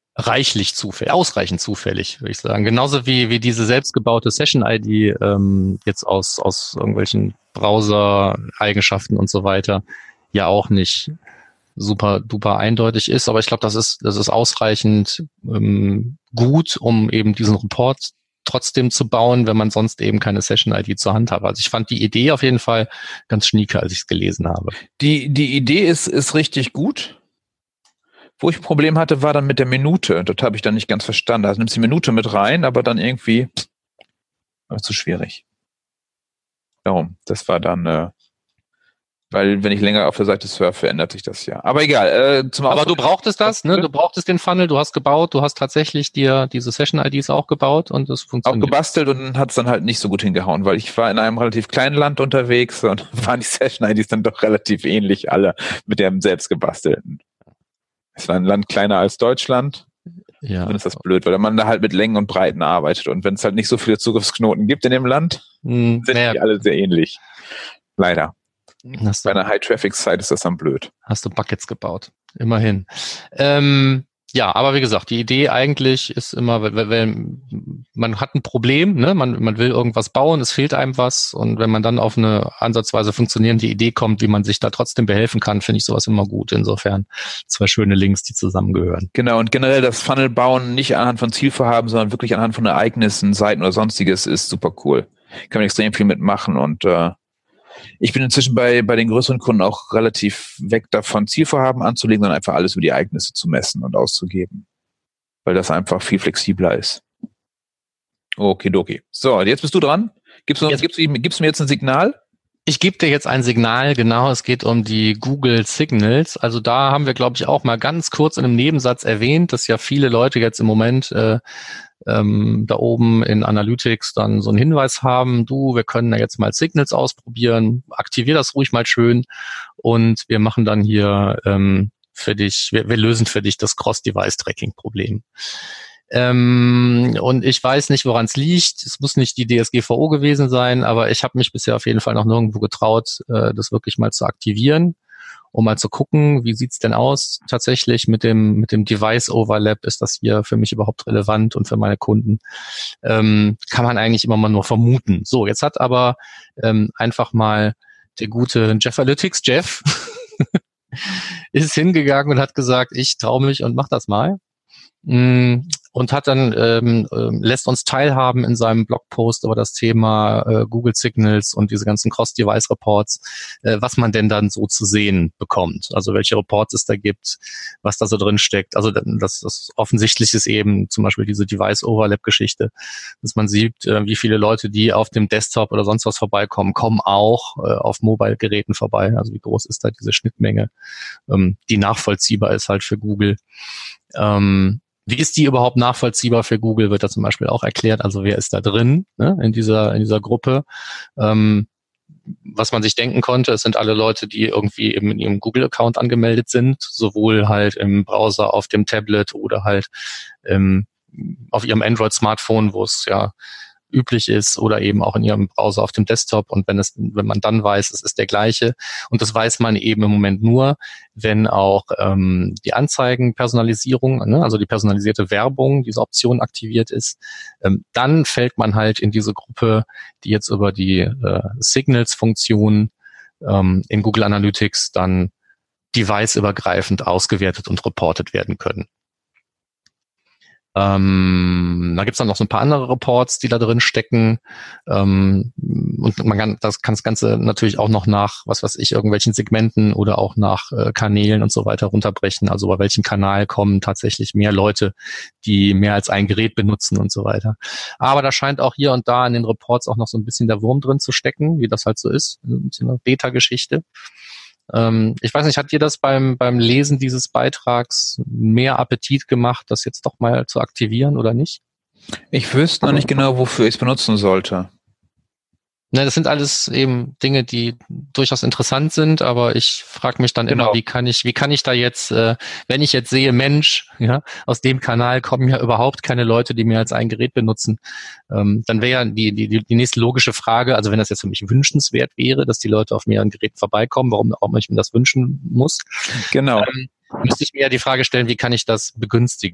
reichlich zufällig, ausreichend zufällig, würde ich sagen. Genauso wie, wie diese selbstgebaute Session-I D ähm, jetzt aus, aus irgendwelchen Browser-Eigenschaften und so weiter ja auch nicht super duper eindeutig ist. Aber ich glaube, das ist, das ist ausreichend ähm, gut, um eben diesen Report trotzdem zu bauen, wenn man sonst eben keine Session-I D zur Hand hat. Also ich fand die Idee auf jeden Fall ganz schnieke, als ich es gelesen habe. Die, die Idee ist, ist richtig gut. Wo ich ein Problem hatte, war dann mit der Minute. Das habe ich dann nicht ganz verstanden. Also nimmst die Minute mit rein, aber dann irgendwie war zu schwierig. Darum, das war dann, äh, weil wenn ich länger auf der Seite surfe, ändert sich das ja. Aber egal. Äh, zum aber du brauchtest das, ne? Du brauchtest den Funnel, du hast gebaut, du hast tatsächlich dir diese Session-I Ds auch gebaut und das funktioniert. Auch gebastelt und hat es dann halt nicht so gut hingehauen, weil ich war in einem relativ kleinen Land unterwegs und waren die Session-I Ds dann doch relativ ähnlich alle mit dem selbst gebastelten. Es war ein Land kleiner als Deutschland. Ja. Dann ist das blöd, weil man da halt mit Längen und Breiten arbeitet. Und wenn es halt nicht so viele Zugriffsknoten gibt in dem Land, hm, sind naja. die alle sehr ähnlich. Leider. Hast Bei einer High-Traffic-Site ist das dann blöd. Hast du Buckets gebaut. Immerhin. Ähm, ja, aber wie gesagt, die Idee eigentlich ist immer, wenn, wenn man hat ein Problem, ne, man, man will irgendwas bauen, es fehlt einem was und wenn man dann auf eine ansatzweise funktionierende Idee kommt, wie man sich da trotzdem behelfen kann, finde ich sowas immer gut. Insofern zwei schöne Links, die zusammengehören. Genau, und generell das Funnel bauen nicht anhand von Zielvorhaben, sondern wirklich anhand von Ereignissen, Seiten oder sonstiges ist super cool. Kann man extrem viel mitmachen und äh, ich bin inzwischen bei bei den größeren Kunden auch relativ weg davon, Zielvorhaben anzulegen, sondern einfach alles über die Ereignisse zu messen und auszugeben. Weil das einfach viel flexibler ist. Okidoki. So, jetzt bist du dran. Gibst du, jetzt, gibst, du, gibst du mir jetzt ein Signal? Ich gebe dir jetzt ein Signal, genau, es geht um die Google Signals. Also da haben wir, glaube ich, auch mal ganz kurz in einem Nebensatz erwähnt, dass ja viele Leute jetzt im Moment äh, ähm, da oben in Analytics dann so einen Hinweis haben, du, wir können da jetzt mal Signals ausprobieren, aktivier das ruhig mal schön und wir machen dann hier ähm, für dich, wir, wir lösen für dich das Cross-Device-Tracking-Problem. Ähm, und ich weiß nicht, woran es liegt. Es muss nicht die D S G V O gewesen sein, aber ich habe mich bisher auf jeden Fall noch nirgendwo getraut, äh, das wirklich mal zu aktivieren, um mal zu gucken, wie sieht's denn aus tatsächlich mit dem mit dem Device Overlap. Ist das hier für mich überhaupt relevant und für meine Kunden? Ähm, kann man eigentlich immer mal nur vermuten. So, jetzt hat aber ähm, einfach mal der gute Jeffalytics, Jeff, ist hingegangen und hat gesagt, ich traue mich und mach das mal. Und hat dann ähm, lässt uns teilhaben in seinem Blogpost über das Thema äh, Google Signals und diese ganzen Cross-Device-Reports, äh, was man denn dann so zu sehen bekommt. Also welche Reports es da gibt, was da so drin steckt. Also das, das Offensichtliche ist eben zum Beispiel diese Device-Overlap-Geschichte, dass man sieht, äh, wie viele Leute, die auf dem Desktop oder sonst was vorbeikommen, kommen auch äh, auf Mobile-Geräten vorbei. Also wie groß ist da diese Schnittmenge, ähm, die nachvollziehbar ist halt für Google. Ähm, Wie ist die überhaupt nachvollziehbar für Google, wird da zum Beispiel auch erklärt. Also wer ist da drin, ne, in dieser in dieser Gruppe? Ähm, was man sich denken konnte, es sind alle Leute, die irgendwie eben in ihrem Google-Account angemeldet sind, sowohl halt im Browser, auf dem Tablet oder halt ähm, auf ihrem Android-Smartphone, wo es ja üblich ist, oder eben auch in ihrem Browser auf dem Desktop. Und wenn es, wenn man dann weiß, es ist der gleiche, und das weiß man eben im Moment nur, wenn auch ähm, die Anzeigenpersonalisierung, ne, also die personalisierte Werbung, diese Option aktiviert ist, ähm, dann fällt man halt in diese Gruppe, die jetzt über die äh, Signals-Funktion ähm, in Google Analytics dann device-übergreifend ausgewertet und reportet werden können. Ähm, da gibt's dann noch so ein paar andere Reports, die da drin stecken. Ähm, und man kann das, kann das Ganze natürlich auch noch nach, was weiß ich, irgendwelchen Segmenten oder auch nach äh, Kanälen und so weiter runterbrechen. Also bei welchem Kanal kommen tatsächlich mehr Leute, die mehr als ein Gerät benutzen und so weiter. Aber da scheint auch hier und da in den Reports auch noch so ein bisschen der Wurm drin zu stecken, wie das halt so ist. So eine Beta-Geschichte. Ich weiß nicht, hat dir das beim beim Lesen dieses Beitrags mehr Appetit gemacht, das jetzt doch mal zu aktivieren oder nicht? Ich wüsste noch nicht genau, wofür ich es benutzen sollte. Ne, das sind alles eben Dinge, die durchaus interessant sind, aber ich frage mich dann genau. immer, wie kann ich, wie kann ich da jetzt, äh, wenn ich jetzt sehe, Mensch, ja, aus dem Kanal kommen ja überhaupt keine Leute, die mehr als ein Gerät benutzen, ähm, dann wäre ja die, die, die nächste logische Frage, also wenn das jetzt für mich wünschenswert wäre, dass die Leute auf mehreren Geräten vorbeikommen, warum auch ich mir das wünschen muss, genau. ähm, müsste ich mir ja die Frage stellen, wie kann ich das begünstigen?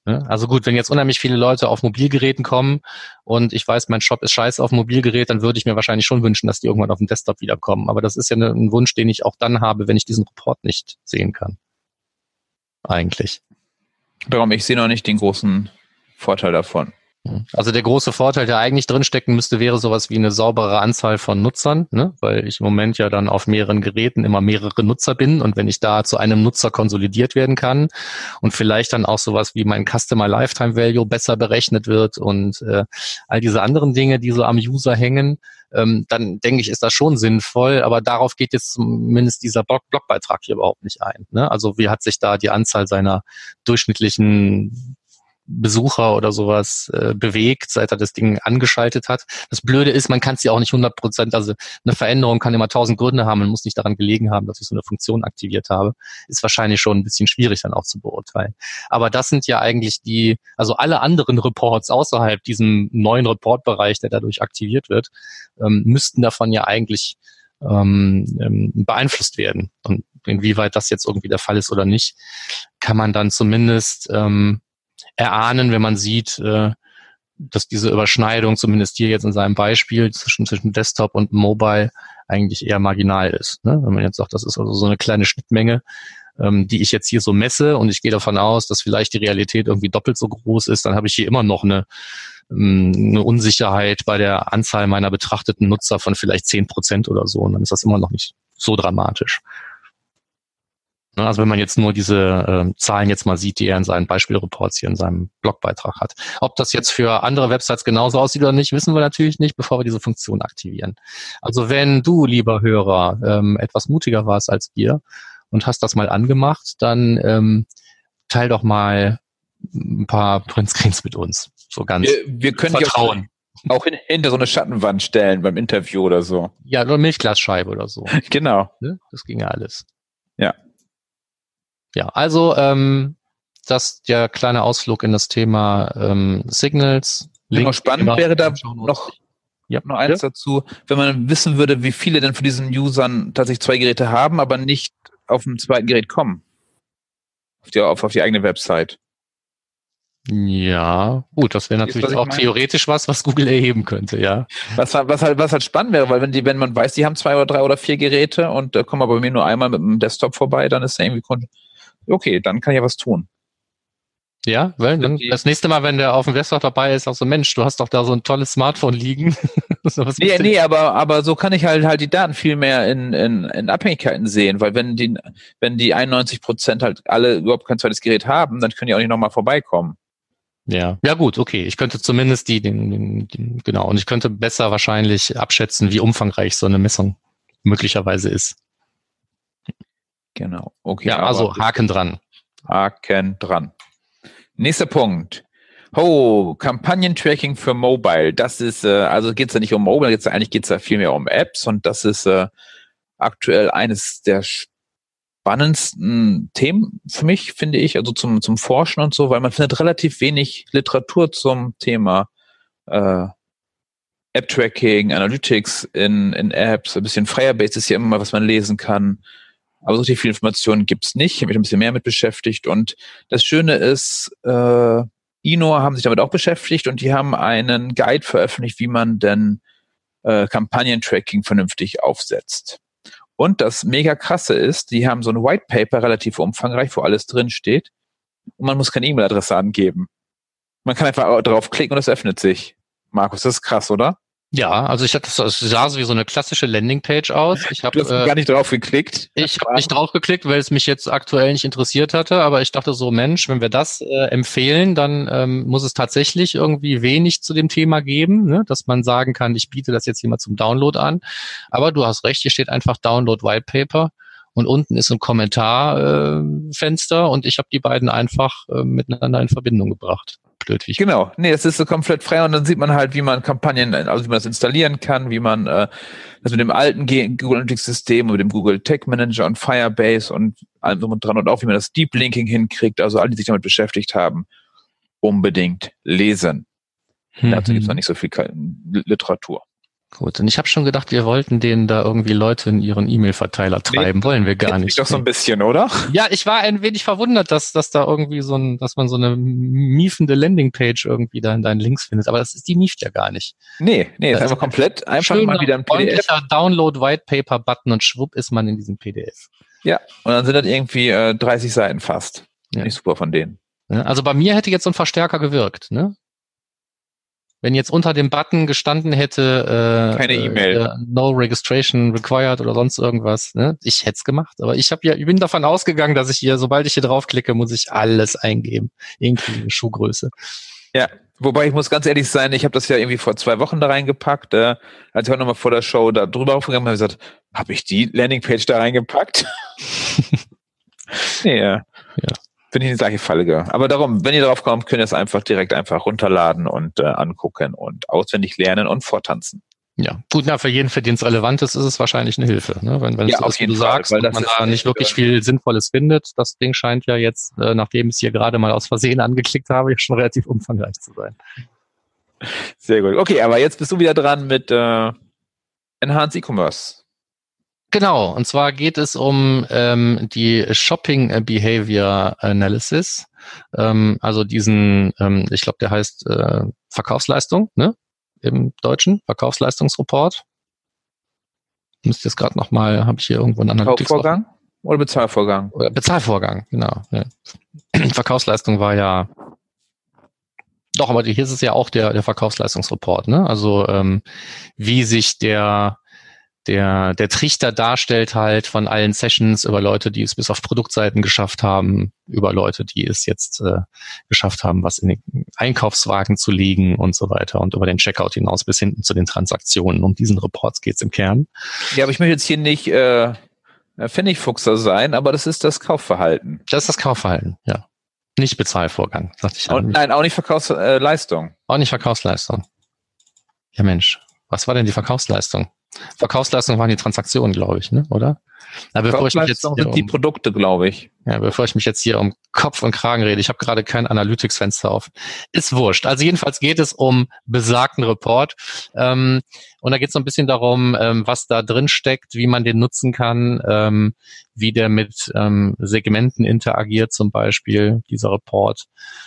Also gut, wenn jetzt unheimlich viele Leute auf Mobilgeräten kommen und ich weiß, mein Shop ist scheiße auf dem Mobilgerät, dann würde ich mir wahrscheinlich schon wünschen, dass die irgendwann auf dem Desktop wiederkommen. Aber das ist ja ein Wunsch, den ich auch dann habe, wenn ich diesen Report nicht sehen kann. Eigentlich. Darum, ich sehe noch nicht den großen Vorteil davon. Also der große Vorteil, der eigentlich drinstecken müsste, wäre sowas wie eine saubere Anzahl von Nutzern, ne? Weil ich im Moment ja dann auf mehreren Geräten immer mehrere Nutzer bin und wenn ich da zu einem Nutzer konsolidiert werden kann und vielleicht dann auch sowas wie mein Customer Lifetime Value besser berechnet wird und äh, all diese anderen Dinge, die so am User hängen, ähm, dann denke ich, ist das schon sinnvoll, aber darauf geht jetzt zumindest dieser Blog Blogbeitrag hier überhaupt nicht ein, ne? Also wie hat sich da die Anzahl seiner durchschnittlichen Besucher oder sowas äh, bewegt, seit er das Ding angeschaltet hat. Das Blöde ist, man kann es ja auch nicht hundert Prozent, also eine Veränderung kann immer tausend Gründe haben, man muss nicht daran gelegen haben, dass ich so eine Funktion aktiviert habe. Ist wahrscheinlich schon ein bisschen schwierig dann auch zu beurteilen. Aber das sind ja eigentlich die, also alle anderen Reports außerhalb diesem neuen Reportbereich, der dadurch aktiviert wird, ähm, müssten davon ja eigentlich ähm, ähm, beeinflusst werden. Und inwieweit das jetzt irgendwie der Fall ist oder nicht, kann man dann zumindest ähm, erahnen, wenn man sieht, äh, dass diese Überschneidung, zumindest hier jetzt in seinem Beispiel, zwischen, zwischen Desktop und Mobile eigentlich eher marginal ist. Ne? Wenn man jetzt sagt, das ist also so eine kleine Schnittmenge, ähm, die ich jetzt hier so messe und ich gehe davon aus, dass vielleicht die Realität irgendwie doppelt so groß ist, dann habe ich hier immer noch eine, eine Unsicherheit bei der Anzahl meiner betrachteten Nutzer von vielleicht zehn Prozent oder so und dann ist das immer noch nicht so dramatisch. Also wenn man jetzt nur diese äh, Zahlen jetzt mal sieht, die er in seinen Beispielreports hier in seinem Blogbeitrag hat. Ob das jetzt für andere Websites genauso aussieht oder nicht, wissen wir natürlich nicht, bevor wir diese Funktion aktivieren. Also wenn du, lieber Hörer, ähm, etwas mutiger warst als wir und hast das mal angemacht, dann ähm, teil doch mal ein paar Printscreens mit uns. So ganz wir, wir können vertrauen. Auch hin, hinter so eine Schattenwand stellen beim Interview oder so. Ja, oder eine Milchglasscheibe oder so. Genau. Das ging ja alles. Ja. Ja, also ähm, das der kleine Ausflug in das Thema ähm, Signals. Noch spannend wäre da noch, ja. noch eins ja. dazu, wenn man wissen würde, wie viele denn von diesen Usern tatsächlich zwei Geräte haben, aber nicht auf dem zweiten Gerät kommen. Auf die, auf, auf die eigene Website. Ja, gut, das wäre natürlich auch meine? theoretisch was, was Google erheben könnte, ja. Was, was halt, was halt spannend wäre, weil wenn die, wenn man weiß, die haben zwei oder drei oder vier Geräte und äh, kommen aber bei mir nur einmal mit dem Desktop vorbei, dann ist ja irgendwie okay, dann kann ich ja was tun. Ja, weil dann das nächste Mal, wenn der auf dem Desktop dabei ist, auch so, Mensch, du hast doch da so ein tolles Smartphone liegen. so, was nee, nee, aber, aber so kann ich halt halt die Daten viel mehr in, in, in Abhängigkeiten sehen, weil wenn die, wenn die einundneunzig Prozent halt alle überhaupt kein zweites Gerät haben, dann können die auch nicht nochmal vorbeikommen. Ja, ja gut, okay. Ich könnte zumindest die, den, den, den, genau, und ich könnte besser wahrscheinlich abschätzen, wie umfangreich so eine Messung möglicherweise ist. Genau, okay. Ja, also Haken dran. Haken dran. Nächster Punkt. Oh, Kampagnen-Tracking für Mobile. Das ist, äh, also geht es ja nicht um Mobile, geht's, eigentlich geht es ja viel mehr um Apps und das ist äh, aktuell eines der spannendsten Themen für mich, finde ich, also zum, zum Forschen und so, weil man findet relativ wenig Literatur zum Thema äh, App-Tracking, Analytics in, in Apps. Ein bisschen Firebase ist ja immer mal, was man lesen kann. Aber so viel Informationen gibt's nicht. Ich habe mich ein bisschen mehr mit beschäftigt. Und das Schöne ist, äh, Ino haben sich damit auch beschäftigt und die haben einen Guide veröffentlicht, wie man denn äh, Kampagnen-Tracking vernünftig aufsetzt. Und das mega krasse ist, die haben so ein White Paper, relativ umfangreich, wo alles drin steht. Und man muss keine E-Mail-Adresse angeben. Man kann einfach draufklicken und es öffnet sich. Markus, das ist krass, oder? Ja, also ich hatte das sah so wie so eine klassische Landingpage aus. Ich habe äh, gar nicht drauf geklickt. Ich habe nicht drauf geklickt, weil es mich jetzt aktuell nicht interessiert hatte, aber ich dachte so, Mensch, wenn wir das äh, empfehlen, dann ähm, muss es tatsächlich irgendwie wenig zu dem Thema geben, ne? Dass man sagen kann, ich biete das jetzt hier mal zum Download an. Aber du hast recht, hier steht einfach Download White Paper und unten ist ein Kommentarfenster äh, und ich habe die beiden einfach äh, miteinander in Verbindung gebracht. Blöd, wie ich genau, nee, es ist so komplett frei und dann sieht man halt, wie man Kampagnen, also wie man das installieren kann, wie man äh, das mit dem alten Google Analytics System und mit dem Google Tag Manager und Firebase und allem drum und dran und auch wie man das Deep Linking hinkriegt, also alle, die sich damit beschäftigt haben, unbedingt lesen. Mhm. Dazu gibt es noch nicht so viel Literatur. Gut, und ich habe schon gedacht, wir wollten denen da irgendwie Leute in ihren E-Mail-Verteiler treiben. Nee, wollen wir gar nicht. Doch so ein bisschen, oder? Ja, ich war ein wenig verwundert, dass, dass da irgendwie so ein, dass man so eine miefende Landingpage irgendwie da in deinen Links findet. Aber das ist, die mieft ja gar nicht. Nee, nee, ist einfach komplett, einfach mal wieder ein P D F. Download-White-Paper-Button und schwupp ist man in diesem P D F. Ja, und dann sind das irgendwie äh, dreißig Seiten fast. Ja. Nicht super von denen. Ja, also bei mir hätte jetzt so ein Verstärker gewirkt, ne? Wenn jetzt unter dem Button gestanden hätte, äh, keine E-Mail, äh, no registration required oder sonst irgendwas, ne? Ich hätte es gemacht, aber ich habe ja, ich bin davon ausgegangen, dass ich hier, sobald ich hier draufklicke, muss ich alles eingeben, irgendwie eine Schuhgröße. Ja, wobei ich muss ganz ehrlich sein, ich habe das ja irgendwie vor zwei Wochen da reingepackt, äh, als ich heute nochmal vor der Show da drüber aufgegangen habe, habe ich gesagt, habe ich die Landingpage da reingepackt? nee, ja. ja. Bin ich in die gleiche Falle gegangen. Aber darum, wenn ihr drauf kommt, könnt ihr es einfach direkt einfach runterladen und äh, angucken und auswendig lernen und vortanzen. Ja, gut, na, für jeden Verdienstrelevantes ist es wahrscheinlich eine Hilfe, ne? Wenn, wenn ja, es so auf ist, jeden wie du Fall, sagst, weil und das man ist da nicht wirklich viel Sinnvolles findet. Das Ding scheint ja jetzt, äh, nachdem ich es hier gerade mal aus Versehen angeklickt habe, schon relativ umfangreich zu sein. Sehr gut. Okay, aber jetzt bist du wieder dran mit äh, Enhanced E-Commerce. Genau, und zwar geht es um ähm, die Shopping Behavior Analysis, ähm, also diesen, ähm, ich glaube, der heißt äh, Verkaufsleistung, ne? Im Deutschen, Verkaufsleistungsreport. Müsst ihr jetzt gerade nochmal, habe ich hier irgendwo einen Analytics. Kaufvorgang oder Bezahlvorgang? Oder Bezahlvorgang, genau. Ja. Verkaufsleistung war ja, doch, aber hier ist es ja auch der, der Verkaufsleistungsreport, ne? Also ähm, wie sich der Der, der Trichter darstellt halt von allen Sessions über Leute, die es bis auf Produktseiten geschafft haben, über Leute, die es jetzt äh, geschafft haben, was in den Einkaufswagen zu legen und so weiter und über den Checkout hinaus bis hinten zu den Transaktionen. Um diesen Reports geht's im Kern. Ja, aber ich möchte jetzt hier nicht äh, Pfennigfuchser sein, aber das ist das Kaufverhalten. Das ist das Kaufverhalten, ja. Nicht Bezahlvorgang, sagte ich. Auch, nein, auch nicht Verkaufsleistung. Auch nicht Verkaufsleistung. Ja Mensch, was war denn die Verkaufsleistung? Verkaufsleistung waren die Transaktionen, glaube ich, ne? Oder? Na, bevor ich mich jetzt sind um, die Produkte, glaube ich. Ja, bevor ich mich jetzt hier um Kopf und Kragen rede, ich habe gerade kein Analytics-Fenster auf. Ist wurscht. Also jedenfalls geht es um besagten Report. Ähm, und da geht es so ein bisschen darum, ähm, was da drin steckt, wie man den nutzen kann, ähm, wie der mit ähm, Segmenten interagiert zum Beispiel, dieser Report.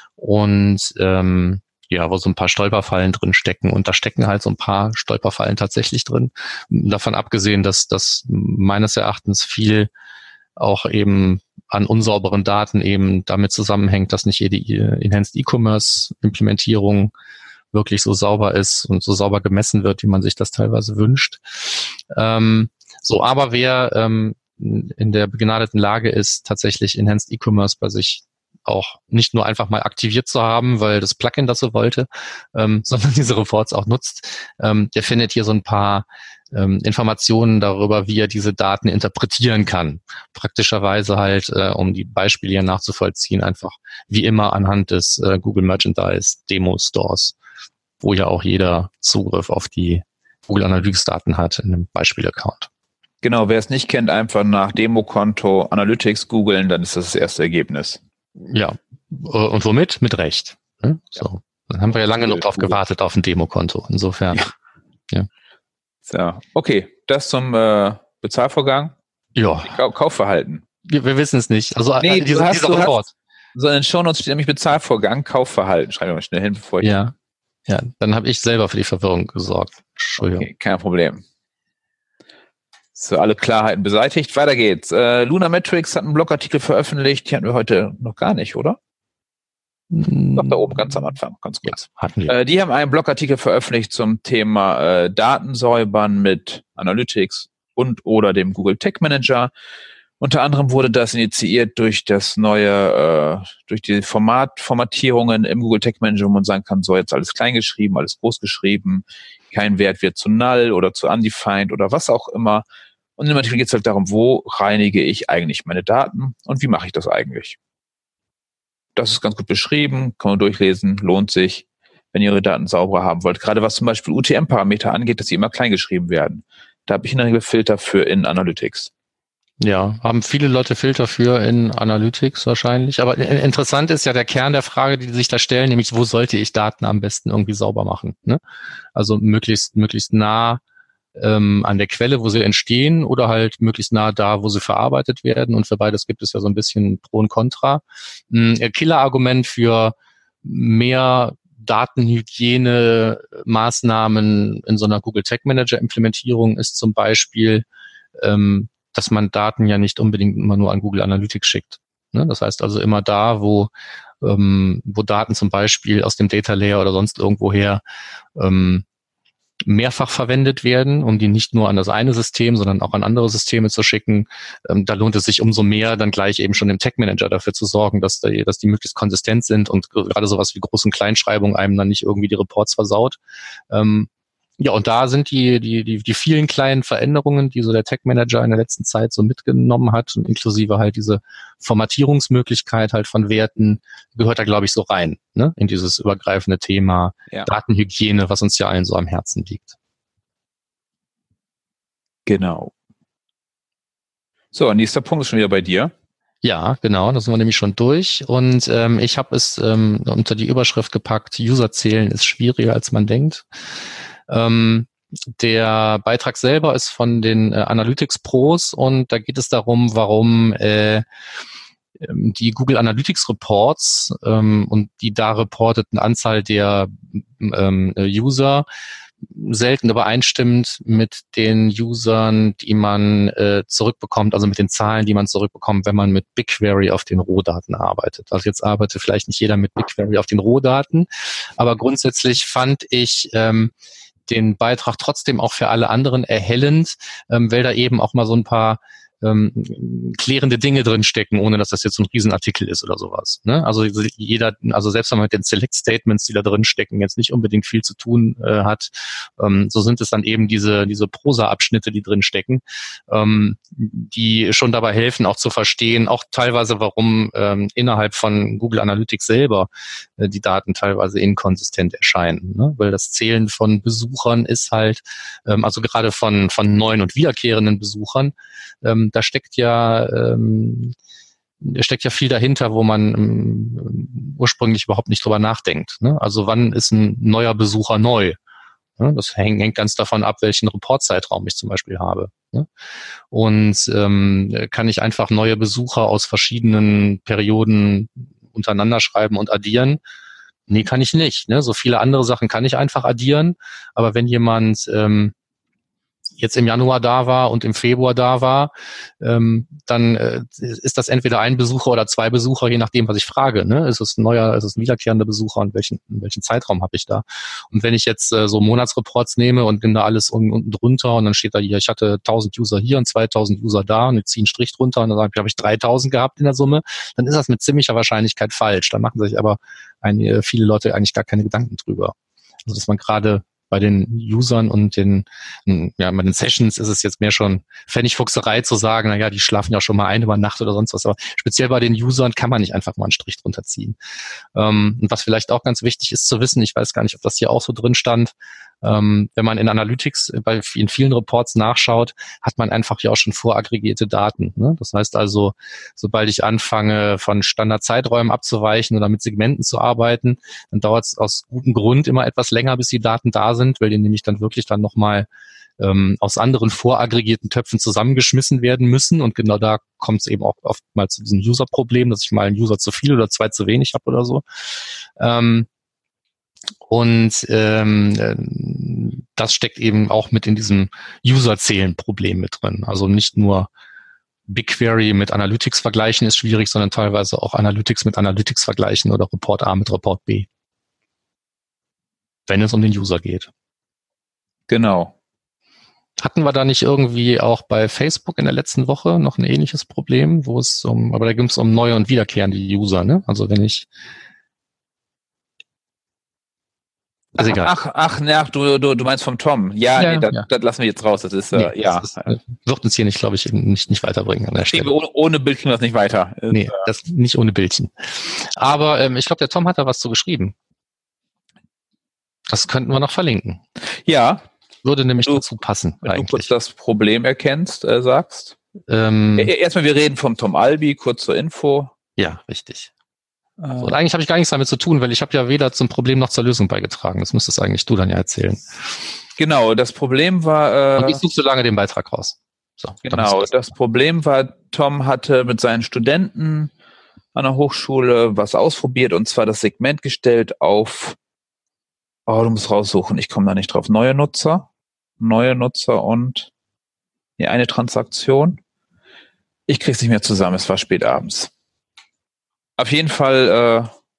Und ähm, ja, wo so ein paar Stolperfallen drin stecken. Und da stecken halt so ein paar Stolperfallen tatsächlich drin. Davon abgesehen, dass das meines Erachtens viel auch eben an unsauberen Daten eben damit zusammenhängt, dass nicht jede Enhanced E-Commerce-Implementierung wirklich so sauber ist und so sauber gemessen wird, wie man sich das teilweise wünscht. Ähm, so, aber wer ähm, in der begnadeten Lage ist, tatsächlich Enhanced E-Commerce bei sich auch nicht nur einfach mal aktiviert zu haben, weil das Plugin das so wollte, ähm, sondern diese Reports auch nutzt. Ähm, der findet hier so ein paar ähm, Informationen darüber, wie er diese Daten interpretieren kann. Praktischerweise halt, äh, um die Beispiele hier nachzuvollziehen, einfach wie immer anhand des äh, Google Merchandise Demo Stores, wo ja auch jeder Zugriff auf die Google Analytics Daten hat in einem Beispiel-Account. Genau, wer es nicht kennt, einfach nach Demokonto Analytics googeln, dann ist das das erste Ergebnis. Ja, und womit? Mit Recht. Ne? So. Dann haben wir ja lange noch drauf gewartet auf ein Demokonto. Insofern. Ja. Ja. So, okay, das zum äh, Bezahlvorgang. Ja. Kau- Kaufverhalten. Wir, wir wissen es nicht. Also nee, äh, dieser, hast, dieser Report. Hast, so in den Shownotes steht nämlich Bezahlvorgang, Kaufverhalten. Schreibe ich mal schnell hin, bevor ich... Ja, ja, dann habe ich selber für die Verwirrung gesorgt. Entschuldigung. Okay, kein Problem. So, alle Klarheiten beseitigt. Weiter geht's. Äh, Lunametrics hat einen Blogartikel veröffentlicht. Die hatten wir heute noch gar nicht, oder? Doch, da oben ganz am Anfang, ganz kurz. Ja, hatten wir. Äh, die haben einen Blogartikel veröffentlicht zum Thema äh, Datensäubern mit Analytics und oder dem Google Tag Manager. Unter anderem wurde das initiiert durch das neue, äh, durch die Format, Formatierungen im Google Tag Manager, wo man sagen kann, so jetzt alles klein geschrieben, alles groß geschrieben, kein Wert wird zu null oder zu undefined oder was auch immer. Und im Artikel geht es halt darum, wo reinige ich eigentlich meine Daten und wie mache ich das eigentlich? Das ist ganz gut beschrieben, kann man durchlesen, lohnt sich, wenn ihr eure Daten sauberer haben wollt. Gerade was zum Beispiel U T M-Parameter angeht, dass sie immer klein geschrieben werden. Da habe ich in der Regel Filter für in Analytics. Ja, haben viele Leute Filter für in Analytics wahrscheinlich. Aber interessant ist ja der Kern der Frage, die sich da stellen, nämlich wo sollte ich Daten am besten irgendwie sauber machen? Ne? Also möglichst möglichst nah ähm, an der Quelle, wo sie entstehen, oder halt möglichst nah da, wo sie verarbeitet werden. Und für beides gibt es ja so ein bisschen Pro und Contra. Ein Killer-Argument für mehr Datenhygiene-Maßnahmen in so einer Google Tag Manager-Implementierung ist zum Beispiel, ähm, dass man Daten ja nicht unbedingt immer nur an Google Analytics schickt. Ne? Das heißt also immer da, wo ähm, wo Daten zum Beispiel aus dem Data Layer oder sonst irgendwoher ähm, mehrfach verwendet werden, um die nicht nur an das eine System, sondern auch an andere Systeme zu schicken. Ähm, da lohnt es sich umso mehr, dann gleich eben schon im Tag Manager dafür zu sorgen, dass die, dass die möglichst konsistent sind und gerade sowas wie Groß- und Kleinschreibung einem dann nicht irgendwie die Reports versaut. Ähm, Ja, und da sind die, die, die, die vielen kleinen Veränderungen, die so der Tag Manager in der letzten Zeit so mitgenommen hat, und inklusive halt diese Formatierungsmöglichkeit halt von Werten, gehört da, glaube ich, so rein, ne, in dieses übergreifende Thema Ja. Datenhygiene, was uns ja allen so am Herzen liegt. Genau. So, nächster Punkt ist schon wieder bei dir. Ja, genau, da sind wir nämlich schon durch. Und ähm, ich habe es ähm, unter die Überschrift gepackt, User zählen ist schwieriger, als man denkt. Ähm, der Beitrag selber ist von den äh, Analytics Pros, und da geht es darum, warum äh, die Google Analytics Reports ähm, und die da reporteten Anzahl der ähm, User selten übereinstimmt mit den Usern, die man äh, zurückbekommt, also mit den Zahlen, die man zurückbekommt, wenn man mit BigQuery auf den Rohdaten arbeitet. Also jetzt arbeitet vielleicht nicht jeder mit BigQuery auf den Rohdaten, aber grundsätzlich fand ich ähm, den Beitrag trotzdem auch für alle anderen erhellend, ähm, weil da eben auch mal so ein paar ähm, klärende Dinge drin stecken, ohne dass das jetzt so ein Riesenartikel ist oder sowas. Ne? Also jeder, also selbst wenn man mit den Select Statements, die da drin stecken, jetzt nicht unbedingt viel zu tun äh, hat, ähm, so sind es dann eben diese diese Prosa-Abschnitte, die drin stecken, ähm, die schon dabei helfen, auch zu verstehen, auch teilweise, warum ähm, innerhalb von Google Analytics selber äh, die Daten teilweise inkonsistent erscheinen. Ne? Weil das Zählen von Besuchern ist halt, ähm, also gerade von von neuen und wiederkehrenden Besuchern, ähm, da steckt ja ähm, da steckt ja viel dahinter, wo man ähm, ursprünglich überhaupt nicht drüber nachdenkt. Ne? Also wann ist ein neuer Besucher neu? Ne? Das hängt, hängt ganz davon ab, welchen Reportzeitraum ich zum Beispiel habe. Ne? Und ähm, kann ich einfach neue Besucher aus verschiedenen Perioden untereinander schreiben und addieren? Nee, kann ich nicht. Ne? So viele andere Sachen kann ich einfach addieren, aber wenn jemand ähm, jetzt im Januar da war und im Februar da war, ähm, dann äh, ist das entweder ein Besucher oder zwei Besucher, je nachdem, was ich frage. Ne? Ist es ein neuer, ist es ein wiederkehrender Besucher, und welchen, welchen Zeitraum habe ich da? Und wenn ich jetzt äh, so Monatsreports nehme und nehme da alles unten, unten drunter, und dann steht da hier, ich hatte tausend User hier und zweitausend User da, und ich ziehe einen Strich drunter und dann habe ich dreitausend gehabt in der Summe, dann ist das mit ziemlicher Wahrscheinlichkeit falsch. Da machen sich aber einige, viele Leute eigentlich gar keine Gedanken drüber. Also dass man gerade bei den Usern und den, ja, bei den Sessions ist es jetzt mehr schon Pfennigfuchserei zu sagen, na ja, die schlafen ja schon mal ein über Nacht oder sonst was, aber speziell bei den Usern kann man nicht einfach mal einen Strich drunter ziehen. Ähm, und was vielleicht auch ganz wichtig ist zu wissen, ich weiß gar nicht, ob das hier auch so drin stand, ähm, wenn man in Analytics bei in vielen Reports nachschaut, hat man einfach ja auch schon voraggregierte Daten. Ne? Das heißt also, sobald ich anfange, von Standardzeiträumen abzuweichen oder mit Segmenten zu arbeiten, dann dauert es aus gutem Grund immer etwas länger, bis die Daten da sind, weil die nämlich dann wirklich dann nochmal ähm, aus anderen voraggregierten Töpfen zusammengeschmissen werden müssen. Und genau da kommt es eben auch oft mal zu diesem User-Problem, dass ich mal einen User zu viel oder zwei zu wenig habe oder so. Ähm, Und ähm, das steckt eben auch mit in diesem User-Zählen-Problem mit drin. Also nicht nur BigQuery mit Analytics vergleichen ist schwierig, sondern teilweise auch Analytics mit Analytics vergleichen oder Report A mit Report B. Wenn es um den User geht. Genau. Hatten wir da nicht irgendwie auch bei Facebook in der letzten Woche noch ein ähnliches Problem, wo es um, aber da ging es um neue und wiederkehrende User, ne? Also wenn ich Also egal. Ach, ach, ach, du, du, du meinst vom Tom. Ja, ja, nee, das, ja. das lassen wir jetzt raus. Das ist, nee, äh, ja. Das ist, wird uns hier nicht, glaube ich, nicht, nicht weiterbringen an der Stelle. Ohne, ohne Bild kriegen wir das nicht weiter. Nee, das nicht ohne Bildchen. Aber ähm, ich glaube, der Tom hat da was zu geschrieben. Das könnten wir noch verlinken. Ja. Würde nämlich du, dazu passen, wenn eigentlich. du kurz das Problem erkennst, äh, sagst. Ähm, Erstmal, wir reden vom Tom Albi, kurz zur Info. ja, richtig. Äh, So, und eigentlich habe ich gar nichts damit zu tun, weil ich habe ja weder zum Problem noch zur Lösung beigetragen. Das müsstest eigentlich du dann ja erzählen. genau, das Problem war... Äh, Und ich suche so lange den Beitrag raus. So, genau, das. das Problem war, Tom hatte mit seinen Studenten an der Hochschule was ausprobiert, und zwar das Segment gestellt auf... Oh, du musst raussuchen, ich komme da nicht drauf. Neue Nutzer, neue Nutzer und nee, eine Transaktion. Ich krieg's nicht mehr zusammen, es war spät abends. Auf jeden Fall, äh,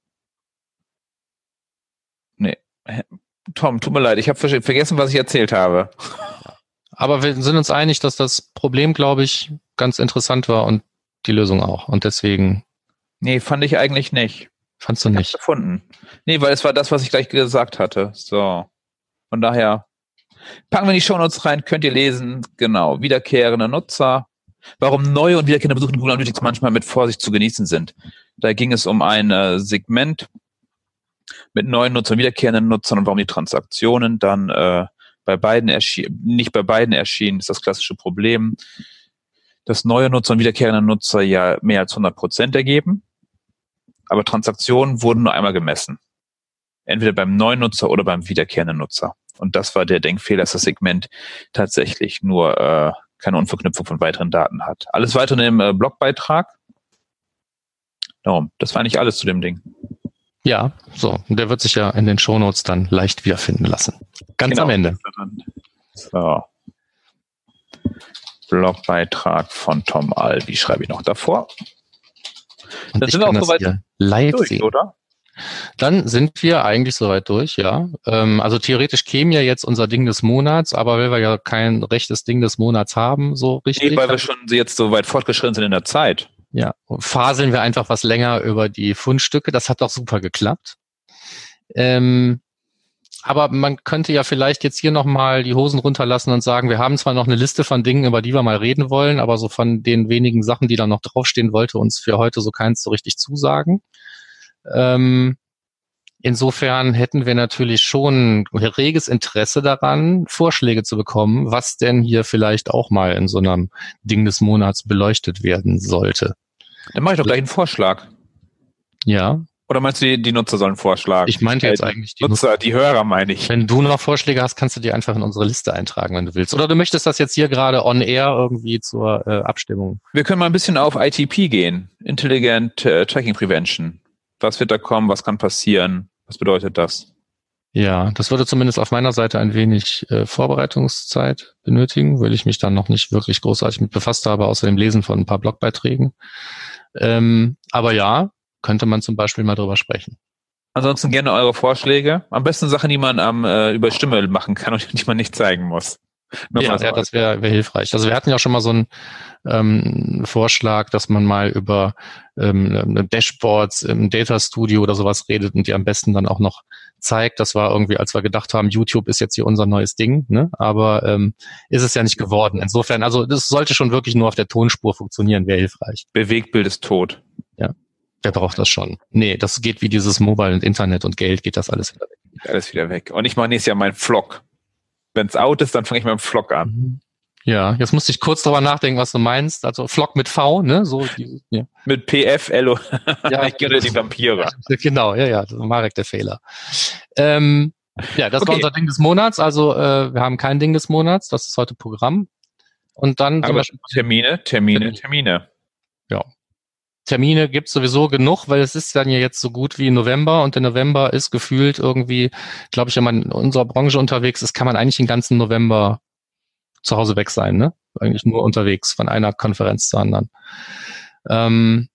nee, Tom, tut mir leid, ich habe vergessen, was ich erzählt habe. Aber wir sind uns einig, dass das Problem, glaube ich, ganz interessant war und die Lösung auch. Und deswegen... Nee, fand ich eigentlich nicht. Fandst du nicht? Gefunden. Nee, weil es war das, was ich gleich gesagt hatte. So. Von daher packen wir die Shownotes rein, könnt ihr lesen. Genau. Wiederkehrende Nutzer. Warum neue und wiederkehrende Besucher in Google Analytics manchmal mit Vorsicht zu genießen sind. Da ging es um ein äh, Segment mit neuen Nutzern, wiederkehrenden Nutzern und warum die Transaktionen dann äh, bei beiden erschienen, nicht bei beiden erschienen, ist das klassische Problem, dass neue Nutzer und wiederkehrende Nutzer ja mehr als hundert Prozent ergeben. Aber Transaktionen wurden nur einmal gemessen. Entweder beim neuen Nutzer oder beim wiederkehrenden Nutzer. Und das war der Denkfehler, dass das Segment tatsächlich nur äh, keine Unverknüpfung von weiteren Daten hat. Alles weitere im äh, Blogbeitrag. Darum, das war nicht alles zu dem Ding. Ja, so. Der wird sich ja in den Shownotes dann leicht wiederfinden lassen. Ganz genau. Am Ende. So. Blogbeitrag von Tom Albi schreibe ich noch davor. Und Dann ich sind wir kann auch das soweit hier live durch, sehen. oder? Dann sind wir eigentlich soweit durch, ja. Ähm, also theoretisch käme ja jetzt unser Ding des Monats, aber weil wir ja kein rechtes Ding des Monats haben, so richtig. Nee, weil wir schon jetzt so weit fortgeschritten sind in der Zeit. Ja, faseln wir einfach was länger über die Fundstücke. Das hat doch super geklappt. Ähm, aber man könnte ja vielleicht jetzt hier nochmal die Hosen runterlassen und sagen, wir haben zwar noch eine Liste von Dingen, über die wir mal reden wollen, aber so von den wenigen Sachen, die da noch draufstehen, wollte uns für heute so keins so richtig zusagen. Ähm, insofern hätten wir natürlich schon reges Interesse daran, Vorschläge zu bekommen, was denn hier vielleicht auch mal in so einem Ding des Monats beleuchtet werden sollte. Dann mache ich doch gleich einen Vorschlag. Ja. Oder meinst du, die, die Nutzer sollen vorschlagen? Ich meinte jetzt äh, eigentlich die Nutzer, Nutzer. Die Hörer meine ich. Wenn du noch Vorschläge hast, kannst du die einfach in unsere Liste eintragen, wenn du willst. Oder du möchtest das jetzt hier gerade on air irgendwie zur äh, Abstimmung. Wir können mal ein bisschen auf I T P gehen. Intelligent äh, Tracking Prevention. Was wird da kommen? Was kann passieren? Was bedeutet das? Ja, das würde zumindest auf meiner Seite ein wenig äh, Vorbereitungszeit benötigen, weil ich mich dann noch nicht wirklich großartig mit befasst habe, außer dem Lesen von ein paar Blogbeiträgen. Ähm, aber ja, könnte man zum Beispiel mal drüber sprechen. Ansonsten gerne eure Vorschläge. Am besten Sachen, die man am äh, über Stimme machen kann und die man nicht zeigen muss. Nur Ja, mal so ja, das wäre wär hilfreich. Also wir hatten ja schon mal so einen ähm, Vorschlag, dass man mal über ähm, Dashboards im Data Studio oder sowas redet und die am besten dann auch noch zeigt. Das war irgendwie, als wir gedacht haben, YouTube ist jetzt hier unser neues Ding, ne? Aber ähm, ist es ja nicht geworden. Insofern, also das sollte schon wirklich nur auf der Tonspur funktionieren, wäre hilfreich. Bewegtbild ist tot. Ja, wer braucht das schon? Nee, das geht wie dieses Mobile und Internet und Geld, geht das alles wieder weg. Alles wieder weg. Und ich mache nächstes Jahr meinen Vlog. Wenn es out ist, dann fange ich mit dem Vlog an. Ja, jetzt musste ich kurz drüber nachdenken, was du meinst. Also Vlog mit V, ne? So, die, ja. Mit P F, L O. Ja, ich kenne die Vampire. Genau, ja, ja, das war Marek der Fehler. Ähm, ja, das Okay. war unser Ding des Monats. Also äh, wir haben kein Ding des Monats, das ist heute Programm. Und dann Aber Termine, Termine, Termine. Ja. Termine gibt's sowieso genug, weil es ist dann ja jetzt so gut wie November und der November ist gefühlt irgendwie, glaube ich, wenn man in unserer Branche unterwegs ist, kann man eigentlich den ganzen November zu Hause weg sein, ne? Eigentlich nur unterwegs von einer Konferenz zur anderen. Ähm,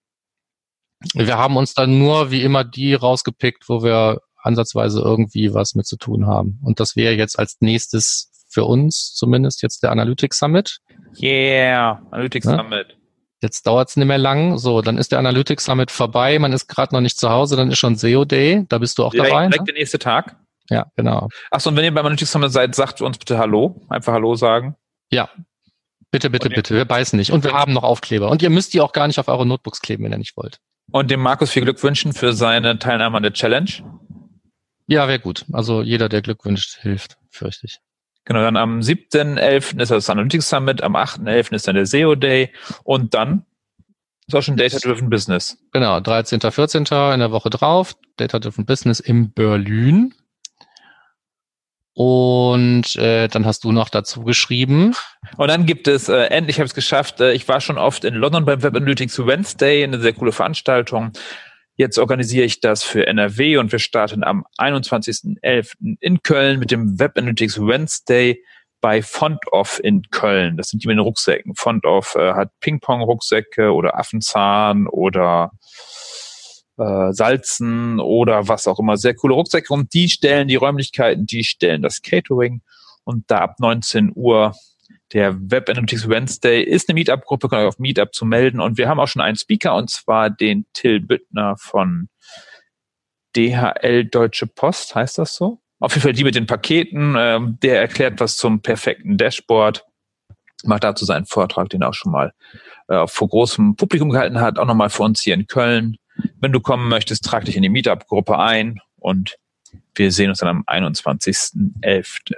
wir haben uns dann nur wie immer die rausgepickt, wo wir ansatzweise irgendwie was mit zu tun haben. Und das wäre jetzt als nächstes für uns zumindest jetzt der Analytics Summit. Yeah, Analytics Ja? Summit. Jetzt dauert's nicht mehr lang. So, dann ist der Analytics Summit vorbei. Man ist gerade noch nicht zu Hause. Dann ist schon S E O Day. Da bist du auch Direkt, dabei. direkt Ne? der nächste Tag. Ja, genau. Achso, und wenn ihr beim Analytics Summit seid, sagt uns bitte Hallo. Einfach Hallo sagen. Ja. Bitte, bitte, Und bitte. Wir beißen nicht. Und wir haben noch Aufkleber. Und ihr müsst die auch gar nicht auf eure Notebooks kleben, wenn ihr nicht wollt. Und dem Markus viel Glück wünschen für seine Teilnahme an der Challenge. Ja, wäre gut. Also jeder, der Glück wünscht, hilft, fürchte ich. Genau, dann am siebten elften ist das Analytics Summit, am achten elften ist dann der S E O Day und dann ist auch schon Data-Driven Business. Genau, dreizehnten vierzehnten in der Woche drauf, Data-Driven Business in Berlin. Und äh, dann hast du noch dazu geschrieben. Und dann gibt es, äh, endlich habe ich es geschafft, äh, ich war schon oft in London beim Web Analytics Wednesday, eine sehr coole Veranstaltung. Jetzt organisiere ich das für N R W und wir starten am einundzwanzigsten elften in Köln mit dem Web Analytics Wednesday bei Fontoff in Köln. Das sind die mit den Rucksäcken. Fontoff äh, hat Ping-Pong-Rucksäcke oder Affenzahn oder äh, Salzen oder was auch immer. Sehr coole Rucksäcke und die stellen die Räumlichkeiten, die stellen das Catering und da ab neunzehn Uhr der Web Analytics Wednesday ist eine Meetup-Gruppe, kann euch auf Meetup zu melden und wir haben auch schon einen Speaker und zwar den Till Büttner von D H L Deutsche Post, heißt das so? Auf jeden Fall die mit den Paketen, ähm, der erklärt was zum perfekten Dashboard, macht dazu seinen Vortrag, den er auch schon mal äh, vor großem Publikum gehalten hat, auch nochmal für uns hier in Köln. Wenn du kommen möchtest, trag dich in die Meetup-Gruppe ein und wir sehen uns dann am einundzwanzigsten elften